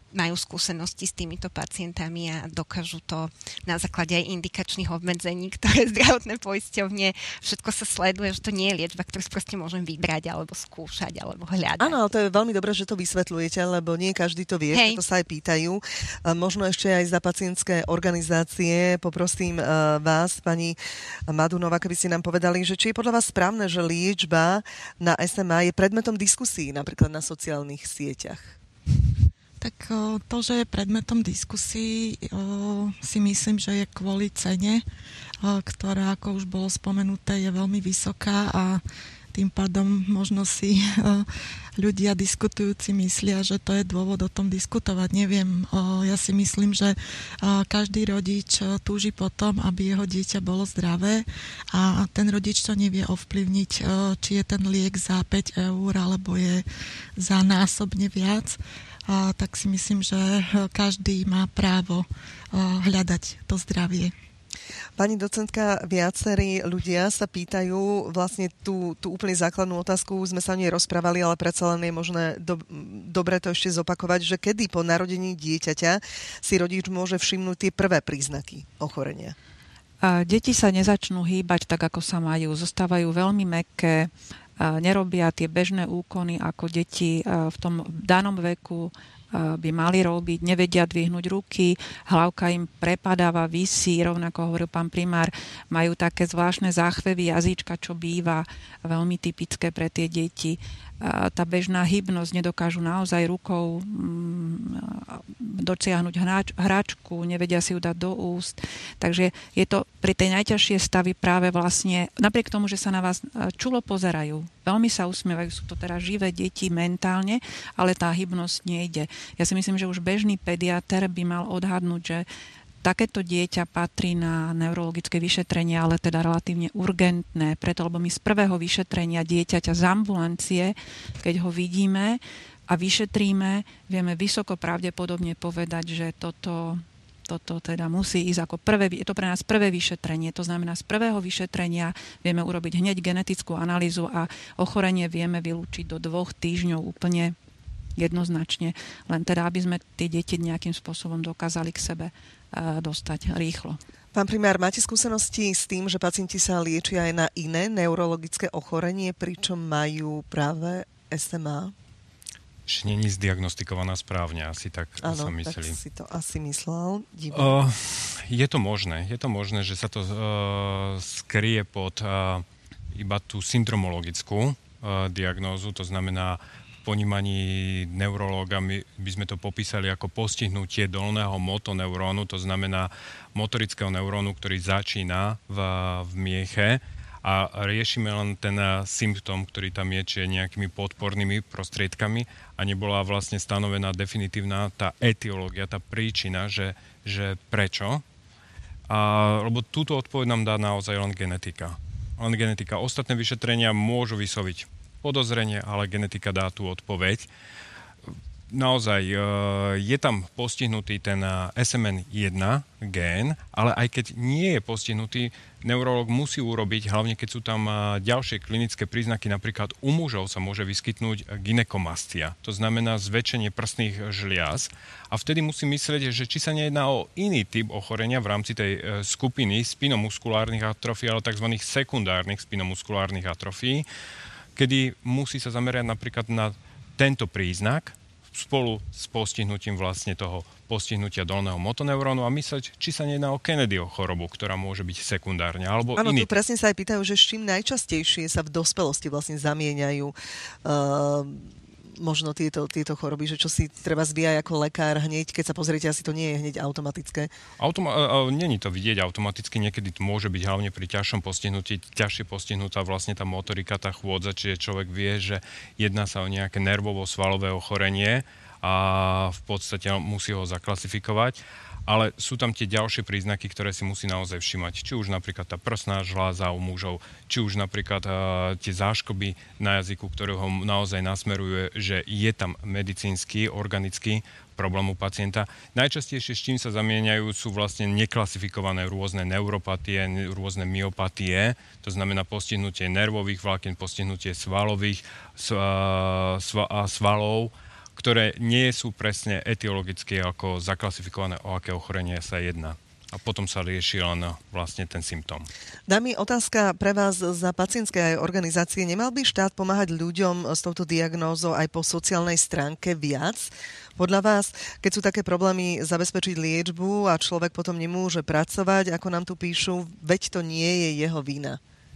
majú skúsenosti s týmito pacientami a dokážu to na základe aj indikačných obmedzení, ktoré zdravotné poisťovne, všetko sa sleduje, že to nie je liečba, ktorú si proste môžem vybrať alebo skúšať alebo hľadať. Áno, ale to je veľmi dobré, že to vysvetľujete, lebo nie každý to vie, Hej. to sa aj pýtajú. Možno ešte aj za pacientské organizácie poprosím vás, pani Madunova, keby ste nám povedali, že či je podľa vás správne, že liečba na es em á je predmetom diskusí napríklad na sociálnych sieťach. Tak to, že je predmetom diskusí, si myslím, že je kvôli cene, ktorá, ako už bolo spomenuté, je veľmi vysoká a tým pádom možno si ľudia diskutujúci myslia, že to je dôvod o tom diskutovať. Neviem, ja si myslím, že každý rodič túži potom, aby jeho dieťa bolo zdravé a ten rodič to nevie ovplyvniť, či je ten liek za päť eur alebo je za násobne viac. A tak si myslím, že každý má právo hľadať to zdravie. Pani docentka, viacerí ľudia sa pýtajú vlastne tú, tú úplne základnú otázku, sme sa o nej rozprávali, ale predsa len je možné do, dobre to ešte zopakovať, že kedy po narodení dieťaťa si rodič môže všimnúť tie prvé príznaky ochorenia? Deti sa nezačnú hýbať tak, ako sa majú. Zostávajú veľmi mäkké, nerobia tie bežné úkony, ako deti v tom danom veku by mali robiť, nevedia dvihnúť ruky, hlavka im prepadáva, visí, rovnako hovoril pán primár, majú také zvláštne záchvevy jazyčka, čo býva veľmi typické pre tie deti. Tá bežná hybnosť, nedokážu naozaj rukou dosiahnuť hračku, nevedia si ju dať do úst. Takže je to pri tej najťažšie stavy práve vlastne, napriek tomu, že sa na vás čulo pozerajú, veľmi sa usmievajú, sú to teda živé deti mentálne, ale tá hybnosť nejde. Ja si myslím, že už bežný pediater by mal odhadnúť, že takéto dieťa patrí na neurologické vyšetrenie, ale teda relatívne urgentné, preto lebo my z prvého vyšetrenia dieťaťa z ambulancie, keď ho vidíme a vyšetríme, vieme vysoko pravdepodobne povedať, že toto, toto teda musí ísť ako prvé, je to pre nás prvé vyšetrenie, to znamená z prvého vyšetrenia vieme urobiť hneď genetickú analýzu a ochorenie vieme vylúčiť do dvoch týždňov úplne jednoznačne, len teda, aby sme tie deti nejakým spôsobom dokázali k sebe dostať rýchlo. Pán primár, máte skúsenosti s tým, že pacienti sa liečia aj na iné neurologické ochorenie, pričom majú práve es em á? Že není zdiagnostikovaná správne, asi tak ano, sa myslí. Áno, tak si to asi myslel. Uh, je to možné. Je to možné, že sa to uh, skrie pod uh, iba tú syndromologickú uh, diagnózu, to znamená ponímaní neurológa my by sme to popísali ako postihnutie dolného motoneurónu, to znamená motorického neurónu, ktorý začína v, v mieche a riešime len ten symptóm, ktorý tam je, či je nejakými podpornými prostriedkami a nebola vlastne stanovená definitívna tá etiológia, tá príčina, že, že prečo. A, lebo túto odpoveď nám dá naozaj len genetika. Len genetika. Ostatné vyšetrenia môžu vysloviť podozrenie, ale genetika dá tú odpoveď. Naozaj je tam postihnutý ten es em en jeden gén, ale aj keď nie je postihnutý, neurológ musí urobiť, hlavne keď sú tam ďalšie klinické príznaky, napríklad u mužov sa môže vyskytnúť gynekomastia, to znamená zväčšenie prsných žliaz a vtedy musí myslieť, že či sa nejedná o iný typ ochorenia v rámci tej skupiny spinomuskulárnych atrofií, ale tzv. Sekundárnych spinomuskulárnych atrofií, kedy musí sa zamerať napríklad na tento príznak spolu s postihnutím vlastne toho postihnutia dolného motoneurónu a mysleť, či sa nejedná o Kennedyho chorobu, ktorá môže byť sekundárne, alebo ano, iný. Áno, tu presne sa aj pýtajú, že s čím najčastejšie sa v dospelosti vlastne zamieňajú uh, možno tieto, tieto choroby, že čo si treba zvíjať ako lekár hneď, keď sa pozriete, asi to nie je hneď automatické. Automa- Není to vidieť automaticky, niekedy to môže byť hlavne pri ťažšom postihnutí, ťažšie postihnutá vlastne tá motorika, tá chôdza, čiže človek vie, že jedná sa o nejaké nervovo-svalové ochorenie a v podstate musí ho zaklasifikovať. Ale sú tam tie ďalšie príznaky, ktoré si musí naozaj všimať. Či už napríklad tá prsná žľaza u mužov, či už napríklad uh, tie záškoby na jazyku, ktoré ho naozaj nasmeruje, že je tam medicínsky, organický problém u pacienta. Najčastejšie, s čím sa zamieňajú, sú vlastne neklasifikované rôzne neuropatie, rôzne myopatie, to znamená postihnutie nervových vlákien, postihnutie svalových sv- sv- a svalov, ktoré nie sú presne etiologicky ako zaklasifikované, o aké ochorenie sa jedná. A potom sa rieši len vlastne ten symptóm. Dámy, otázka pre vás za pacientské aj organizácie. Nemal by štát pomáhať ľuďom s touto diagnózou aj po sociálnej stránke viac? Podľa vás, keď sú také problémy zabezpečiť liečbu a človek potom nemôže pracovať, ako nám tu píšu, veď to nie je jeho vina.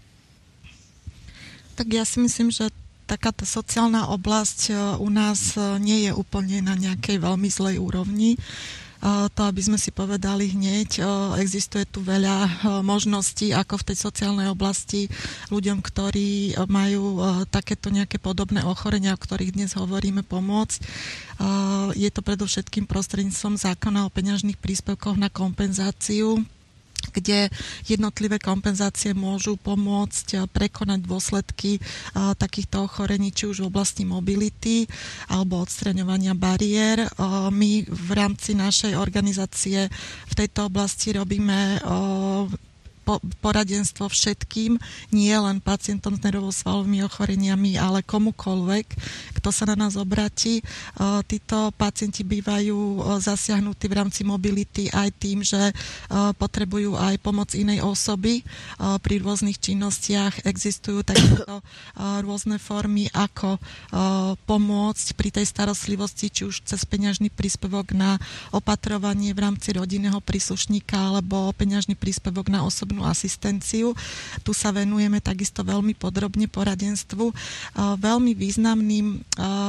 Tak ja si myslím, že takáto sociálna oblasť u nás nie je úplne na nejakej veľmi zlej úrovni. To, aby sme si povedali hneď, existuje tu veľa možností, ako v tej sociálnej oblasti ľuďom, ktorí majú takéto nejaké podobné ochorenia, o ktorých dnes hovoríme, pomôcť. Je to predovšetkým prostredníctvom zákona o peňažných príspevkoch na kompenzáciu, kde jednotlivé kompenzácie môžu pomôcť prekonať dôsledky a, takýchto ochorení, či už v oblasti mobility alebo odstraňovania bariér. A, my v rámci našej organizácie v tejto oblasti robíme a, po, poradenstvo všetkým, nie len pacientom s nervovo-svalovými ochoreniami, ale komukoľvek, kto sa na nás obratí. Títo pacienti bývajú zasiahnutí v rámci mobility aj tým, že potrebujú aj pomoc inej osoby. Pri rôznych činnostiach existujú takéto rôzne formy, ako pomôcť pri tej starostlivosti, či už cez peňažný príspevok na opatrovanie v rámci rodinného príslušníka alebo peňažný príspevok na osobnú asistenciu. Tu sa venujeme takisto veľmi podrobne poradenstvu. Veľmi významným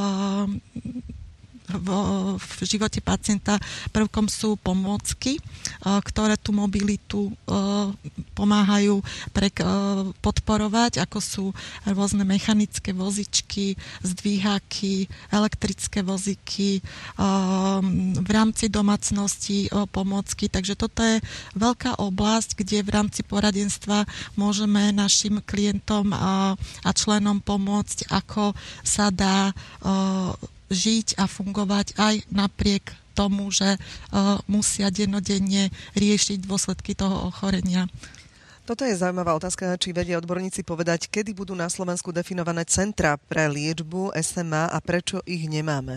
v, v živote pacienta prvkom sú pomôcky, ktoré tú mobilitu pomáhajú pre, podporovať, ako sú rôzne mechanické vozičky, zdvíhaky, elektrické vozíky, v rámci domácnosti pomôcky. Takže toto je veľká oblasť, kde v rámci poradenstva môžeme našim klientom a, a členom pomôcť, ako sa dá žiť a fungovať aj napriek tomu, že uh, musia dennodenne riešiť dôsledky toho ochorenia. Toto je zaujímavá otázka, či vedia odborníci povedať, kedy budú na Slovensku definované centra pre liečbu es em á a prečo ich nemáme?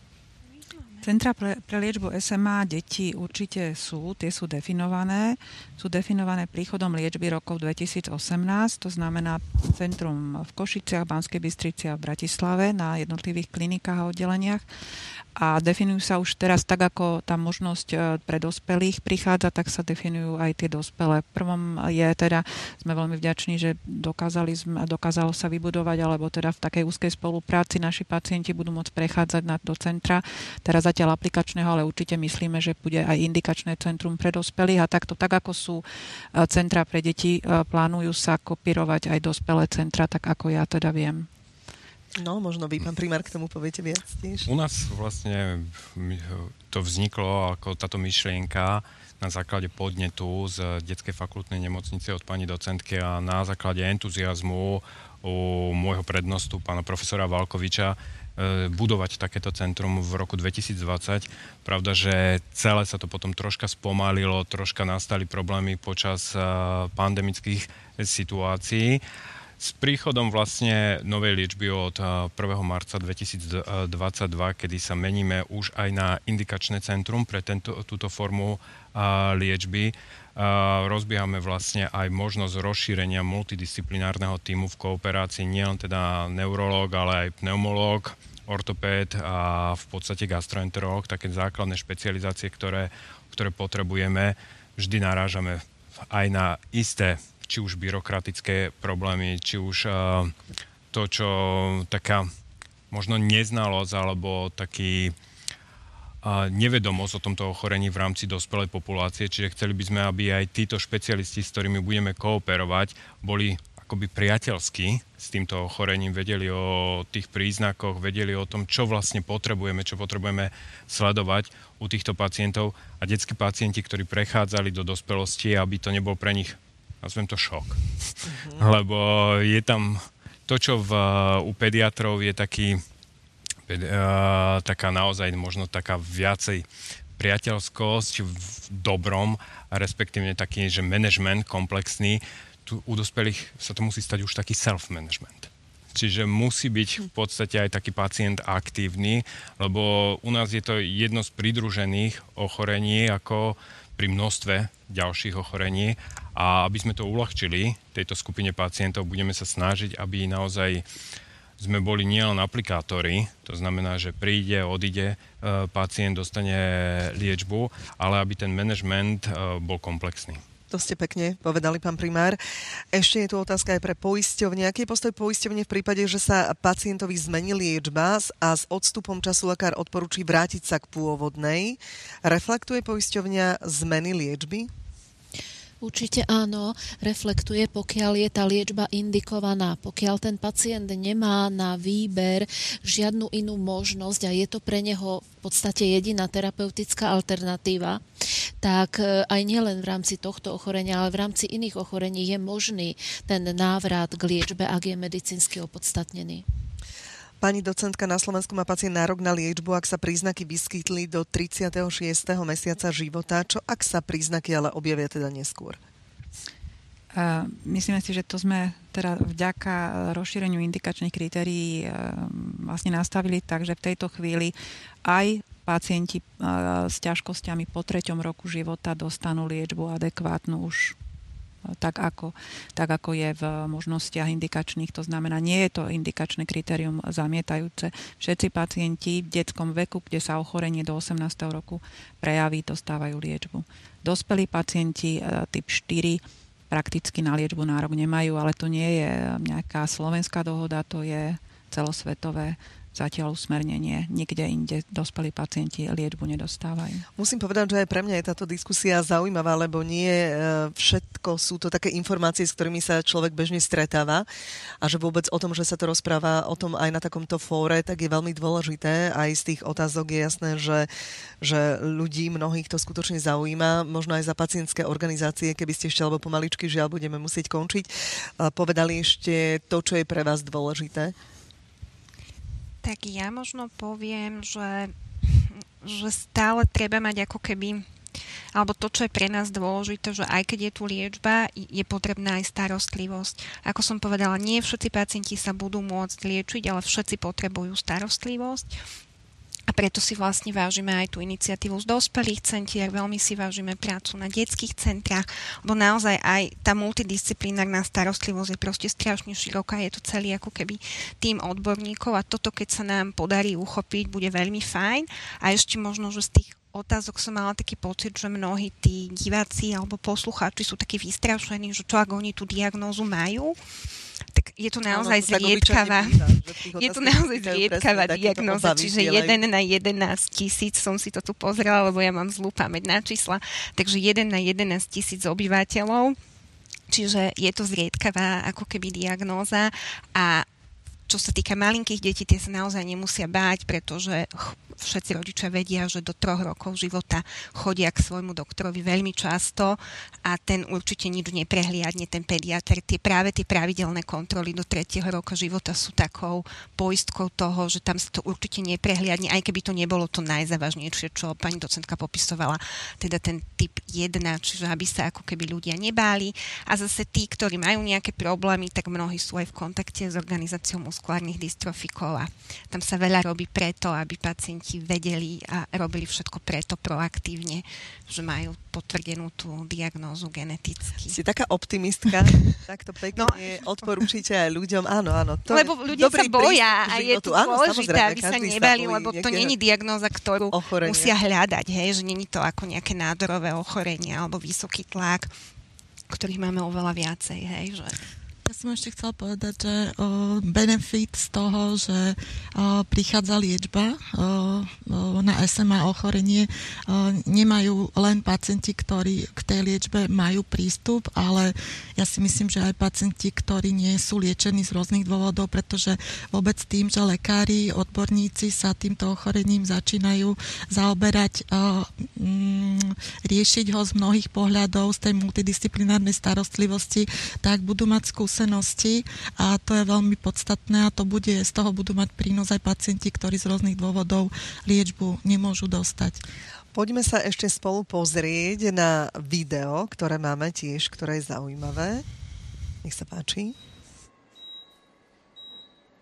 Centra pre, pre liečbu es em á detí určite sú, tie sú definované. Sú definované príchodom liečby rokov dvetisícosemnásť, to znamená centrum v Košiciach, Banskej Bystrici a v Bratislave na jednotlivých klinikách a oddeleniach. A definujú sa už teraz tak, ako tá možnosť pre dospelých prichádza, tak sa definujú aj tie dospelé. V prvom je teda, sme veľmi vďační, že dokázali sme, dokázalo sa vybudovať, alebo teda v takej úzkej spolupráci naši pacienti budú môcť prechádzať na, do centra, teraz zatiaľ aplikačného, ale určite myslíme, že bude aj indikačné centrum pre dospelých a takto, tak ako sú centra pre deti, plánujú sa kopírovať aj dospelé centra, tak ako ja teda viem. No, možno vy, pán primár, k tomu poviete viac tiež. U nás vlastne to vzniklo ako táto myšlienka na základe podnetu z detskej fakultnej nemocnice od pani docentky a na základe entuziazmu u môjho prednostu, pána profesora Valkoviča, budovať takéto centrum v roku dvetisícdvadsať. Pravda, že celé sa to potom troška spomalilo, troška nastali problémy počas pandemických situácií. S príchodom vlastne novej liečby od prvého marca dvetisícdvadsaťdva, kedy sa meníme už aj na indikačné centrum pre tento, túto formu a, liečby, a, rozbiehame vlastne aj možnosť rozšírenia multidisciplinárneho tímu v kooperácii nielen teda neurológ, ale aj pneumológ, ortopéd a v podstate gastroenterológ, také základné špecializácie, ktoré, ktoré potrebujeme. Vždy narážame aj na isté či už byrokratické problémy, či už uh, to, čo taká možno neznalosť alebo taký uh, nevedomosť o tomto ochorení v rámci dospelej populácie. Čiže chceli by sme, aby aj títo špecialisti, s ktorými budeme kooperovať, boli akoby priateľskí s týmto ochorením, vedeli o tých príznakoch, vedeli o tom, čo vlastne potrebujeme, čo potrebujeme sledovať u týchto pacientov a detskí pacienti, ktorí prechádzali do dospelosti, aby to nebol pre nich, nazvem to, šok. Uh-huh. Lebo je tam to, čo v, u pediatrov je taký, uh, taká naozaj možno taká viacej priateľskosť v dobrom, a respektívne taký, že management komplexný. Tu u dospelých sa to musí stať už taký self-management. Čiže musí byť v podstate aj taký pacient aktívny, lebo u nás je to jedno z pridružených ochorení ako pri množstve ďalších ochorení. A aby sme to uľahčili tejto skupine pacientov, budeme sa snažiť, aby naozaj sme boli nielen aplikátori, to znamená, že príde, odíde, pacient dostane liečbu, ale aby ten manažment bol komplexný. To ste pekne povedali, pán primár. Ešte je tu otázka aj pre poisťovne. Aký je postoj poisťovne v prípade, že sa pacientovi zmení liečba a s odstupom času lekár odporúči vrátiť sa k pôvodnej? Reflektuje poisťovňa zmeny liečby? Určite áno, reflektuje, pokiaľ je tá liečba indikovaná. Pokiaľ ten pacient nemá na výber žiadnu inú možnosť a je to pre neho v podstate jediná terapeutická alternatíva, tak aj nielen v rámci tohto ochorenia, ale v rámci iných ochorení je možný ten návrat k liečbe, ak je medicínsky opodstatnený. Pani docentka, na Slovensku má pacient nárok na liečbu, ak sa príznaky vyskytli do tridsiateho šiesteho mesiaca života. Čo ak sa príznaky ale objavia teda neskôr? Uh, myslíme si, že to sme teda vďaka rozšíreniu indikačných kritérií uh, vlastne nastavili tak, že v tejto chvíli aj pacienti uh, s ťažkosťami po treťom roku života dostanú liečbu adekvátnu už tak ako, tak ako je v možnostiach indikačných. To znamená, nie je to indikačné kritérium zamietajúce. Všetci pacienti v detskom veku, kde sa ochorenie do osemnásteho roku prejaví, dostávajú liečbu. Dospelí pacienti typ štyri prakticky na liečbu nárok nemajú, ale to nie je nejaká slovenská dohoda, to je celosvetové zatiaľ usmernenie. Nikde inde dospelí pacienti liečbu nedostávajú. Musím povedať, že aj pre mňa je táto diskusia zaujímavá, lebo nie všetko sú to také informácie, s ktorými sa človek bežne stretáva a že vôbec o tom, že sa to rozpráva o tom aj na takomto fóre, tak je veľmi dôležité. Aj z tých otázok je jasné, že, že ľudí mnohých to skutočne zaujíma. Možno aj za pacientské organizácie, keby ste ešte, alebo pomaličky, žiaľ, budeme musieť končiť, povedali ešte to, čo je pre vás dôležité. Tak ja možno poviem, že, že stále treba mať ako keby, alebo to, čo je pre nás dôležité, že aj keď je tu liečba, je potrebná aj starostlivosť. Ako som povedala, nie všetci pacienti sa budú môcť liečiť, ale všetci potrebujú starostlivosť. A preto si vlastne vážime aj tú iniciatívu z dospelých centier, veľmi si vážime prácu na detských centrách, lebo naozaj aj tá multidisciplinárna starostlivosť je proste strašne široká, je to celý ako keby tým odborníkov a toto, keď sa nám podarí uchopiť, bude veľmi fajn. A ešte možno, že z tých otázok som mala taký pocit, že mnohí tí diváci alebo poslucháči sú takí vystrašení, že čo ak oni tú diagnózu majú, tak je to naozaj no, zriedkavá. Je to naozaj zriedkavá diagnóza, čiže jeden na jedenásť tisíc, som si to tu pozrela, lebo ja mám zlú pamäť na čísla, takže jeden na jedenásť tisíc obyvateľov, čiže je to zriedkavá ako keby diagnóza a čo sa týka malinkých detí, tie sa naozaj nemusia báť, pretože všetci rodičia vedia, že do troch rokov života chodia k svojmu doktorovi veľmi často a ten určite nič neprehliadne, ten pediatr. Tie práve tie pravidelné kontroly do tretieho roka života sú takou poistkou toho, že tam sa to určite neprehliadne, aj keby to nebolo to najzávažnejšie, čo pani docentka popisovala, teda ten typ jeden, čiže aby sa ako keby ľudia nebáli. A zase tí, ktorí majú nejaké problémy, tak mnohí sú aj v kontakte s organizáciou muskulárnych dystrofikov a tam sa veľa robí preto, aby pacienti vedeli a robili všetko preto proaktívne, že majú potvrdenú tú diagnózu geneticky. Si taká optimistka, tak to pekne no. odporúčite aj ľuďom. Áno, áno. To lebo ľudia sa boja a je to dôležité, aby sa nebali, lebo to není diagnóza, ktorú ochorenie. Musia hľadať, hej, že není to ako nejaké nádorové ochorenie alebo vysoký tlak, ktorých máme oveľa viacej, hej, že... Ja som ešte chcela povedať, že uh, benefit z toho, že uh, prichádza liečba uh, uh, na es em á ochorenie, uh, nemajú len pacienti, ktorí k tej liečbe majú prístup, ale ja si myslím, že aj pacienti, ktorí nie sú liečení z rôznych dôvodov, pretože vôbec tým, že lekári, odborníci sa týmto ochorením začínajú zaoberať, uh, um, riešiť ho z mnohých pohľadov, z tej multidisciplinárnej starostlivosti, tak budú mať skúsenosť a to je veľmi podstatné a to bude, z toho budú mať prínos aj pacienti, ktorí z rôznych dôvodov liečbu nemôžu dostať. Poďme sa ešte spolu pozrieť na video, ktoré máme tiež, ktoré je zaujímavé. Nech sa páči.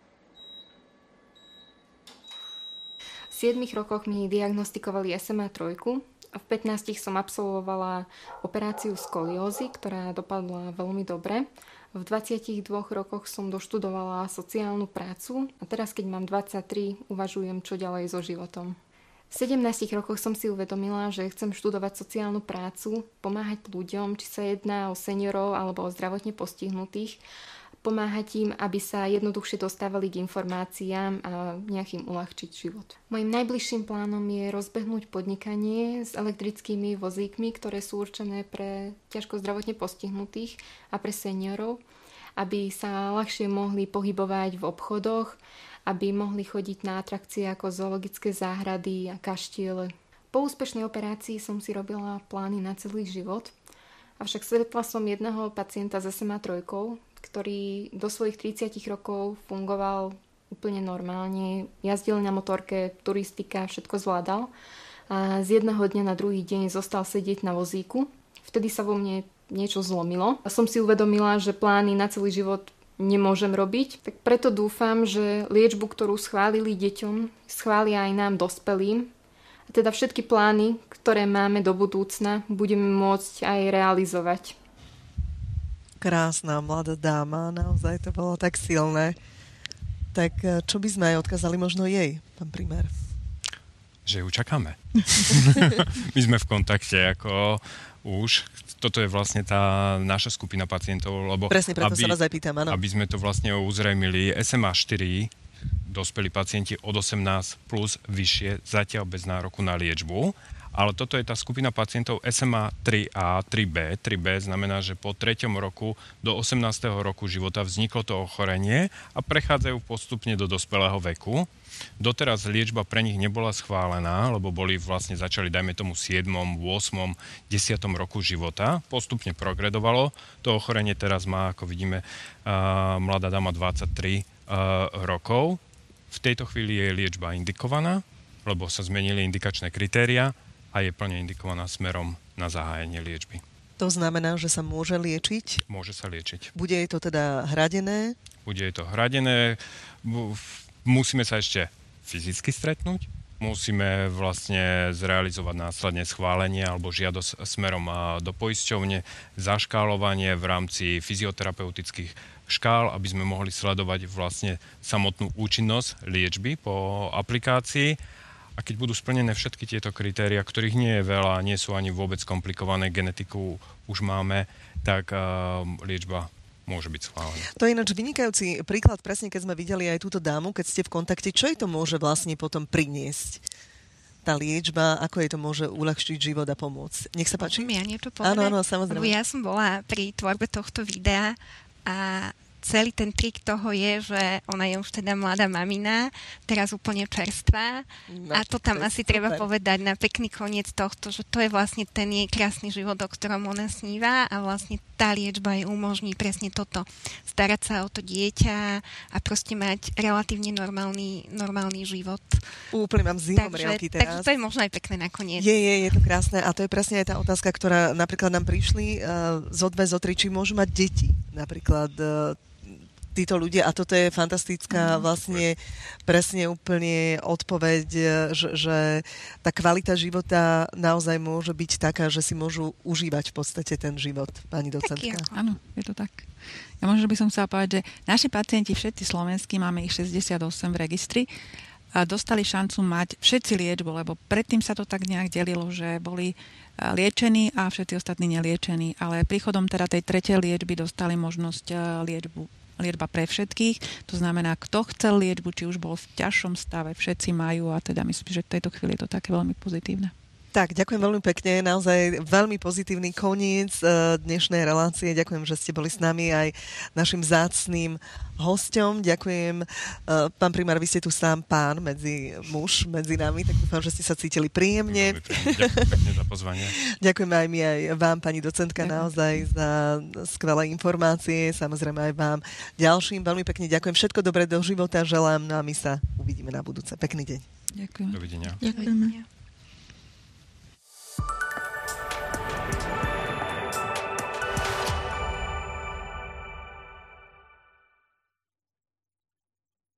siedmich rokoch mi diagnostikovali es em á tri. V pätnástich som absolvovala operáciu skoliózy, ktorá dopadla veľmi dobre. V dvadsiatich dvoch rokoch som doštudovala sociálnu prácu a teraz, keď mám dvadsaťtri, uvažujem, čo ďalej so životom. V sedemnástich rokoch som si uvedomila, že chcem študovať sociálnu prácu, pomáhať ľuďom, či sa jedná o seniorov alebo o zdravotne postihnutých, pomáhať im, aby sa jednoduchšie dostávali k informáciám a nejakým uľahčiť život. Mojím najbližším plánom je rozbehnúť podnikanie s elektrickými vozíkmi, ktoré sú určené pre ťažko zdravotne postihnutých a pre seniorov, aby sa ľahšie mohli pohybovať v obchodoch, aby mohli chodiť na atrakcie ako zoologické záhrady a kaštiele. Po úspešnej operácii som si robila plány na celý život, avšak stretla som jedného pacienta s es em á tri, ktorý do svojich tridsiatich rokov fungoval úplne normálne, jazdil na motorke, turistika, všetko zvládal a z jedného dňa na druhý deň zostal sedieť na vozíku. Vtedy sa vo mne niečo zlomilo a som si uvedomila, že plány na celý život nemôžem robiť, tak preto dúfam, že liečbu, ktorú schválili deťom, schvália aj nám dospelým. A teda všetky plány, ktoré máme do budúcna, budeme môcť aj realizovať. Krásna mladá dáma, naozaj to bolo tak silné. Tak čo by sme aj odkázali možno jej, pán primár? Že ju čakáme. My sme v kontakte ako už. Toto je vlastne tá naša skupina pacientov, lebo presne, preto aby, sa vás aj pýtam, áno. Aby sme to vlastne uzrejmili, es em á štyri, dospelí pacienti od osemnásť plus vyššie, zatiaľ bez nároku na liečbu. Ale toto je tá skupina pacientov es em á tri á, tri bé. tri bé znamená, že po treťom roku do osemnásteho roku života vzniklo to ochorenie a prechádzajú postupne do dospelého veku. Doteraz liečba pre nich nebola schválená, lebo boli vlastne začali, dajme tomu, siedmom, ôsmom, desiatom roku života. Postupne progredovalo. To ochorenie teraz má, ako vidíme, uh, mladá dáma dvadsaťtri uh, rokov. V tejto chvíli je liečba indikovaná, lebo sa zmenili indikačné kritériá a je plne indikovaná smerom na zahájenie liečby. To znamená, že sa môže liečiť? Môže sa liečiť. Bude jej to teda hradené? Bude jej to hradené. Musíme sa ešte fyzicky stretnúť. Musíme vlastne zrealizovať následne schválenie alebo žiadosť smerom do poisťovne, zaškálovanie v rámci fyzioterapeutických škál, aby sme mohli sledovať vlastne samotnú účinnosť liečby po aplikácii. A keď budú splnené všetky tieto kritéria, ktorých nie je veľa, nie sú ani vôbec komplikované, genetiku už máme, tak uh, liečba môže byť schválená. To je ináč vynikajúci príklad, presne keď sme videli aj túto dámu, keď ste v kontakte, čo jej to môže vlastne potom priniesť? Tá liečba, ako jej to môže uľahčiť život a pomôcť? Nech sa páči. Môžem ja niečo povedať? Áno, áno, samozrejme. Lebo ja som bola pri tvorbe tohto videa a celý ten trik toho je, že ona je už teda mladá mamina, teraz úplne čerstvá no, a to tam to asi super. Treba povedať na pekný koniec tohto, že to je vlastne ten jej krásny život, o ktorom ona sníva a vlastne tá liečba jej umožní presne toto. Starať sa o to dieťa a proste mať relatívne normálny, normálny život. Úplne mám zimom riavky teraz. Takže to je možno aj pekné nakoniec. Je, je, je to krásne a to je presne aj tá otázka, ktorá napríklad nám prišli uh, zo dve, zo tri, či môžu mať deti. Napríklad uh, títo ľudia, a toto je fantastická vlastne presne úplne odpoveď, že, že tá kvalita života naozaj môže byť taká, že si môžu užívať v podstate ten život, pani docentka. Áno, je to tak. Ja možno by som chcela povedať, že naši pacienti, všetci slovenskí, máme ich šesťdesiatosem v registri, a dostali šancu mať všetci liečbu, lebo predtým sa to tak nejak delilo, že boli liečení a všetci ostatní neliečení, ale príchodom teda tej tretej liečby dostali možnosť liečbu liečba pre všetkých. To znamená, kto chcel liečbu, či už bol v ťažšom stave, všetci majú a teda myslím, že v tejto chvíli je to také veľmi pozitívne. Tak, ďakujem veľmi pekne, naozaj veľmi pozitívny koniec dnešnej relácie. Ďakujem, že ste boli s nami aj našim vzácnym hosťom. Ďakujem, pán primár, vy ste tu sám pán, medzi muž medzi nami, tak dúfam, že ste sa cítili príjemne. Ďakujem pekne za pozvanie. Ďakujeme aj my, aj vám, pani docentka, naozaj za skvelé informácie, samozrejme aj vám ďalším. Veľmi pekne ďakujem, všetko dobré do života želám, no a my sa uvidíme na budúce. Pekný deň. Ďakujem. Dovidenia. Ďakujeme.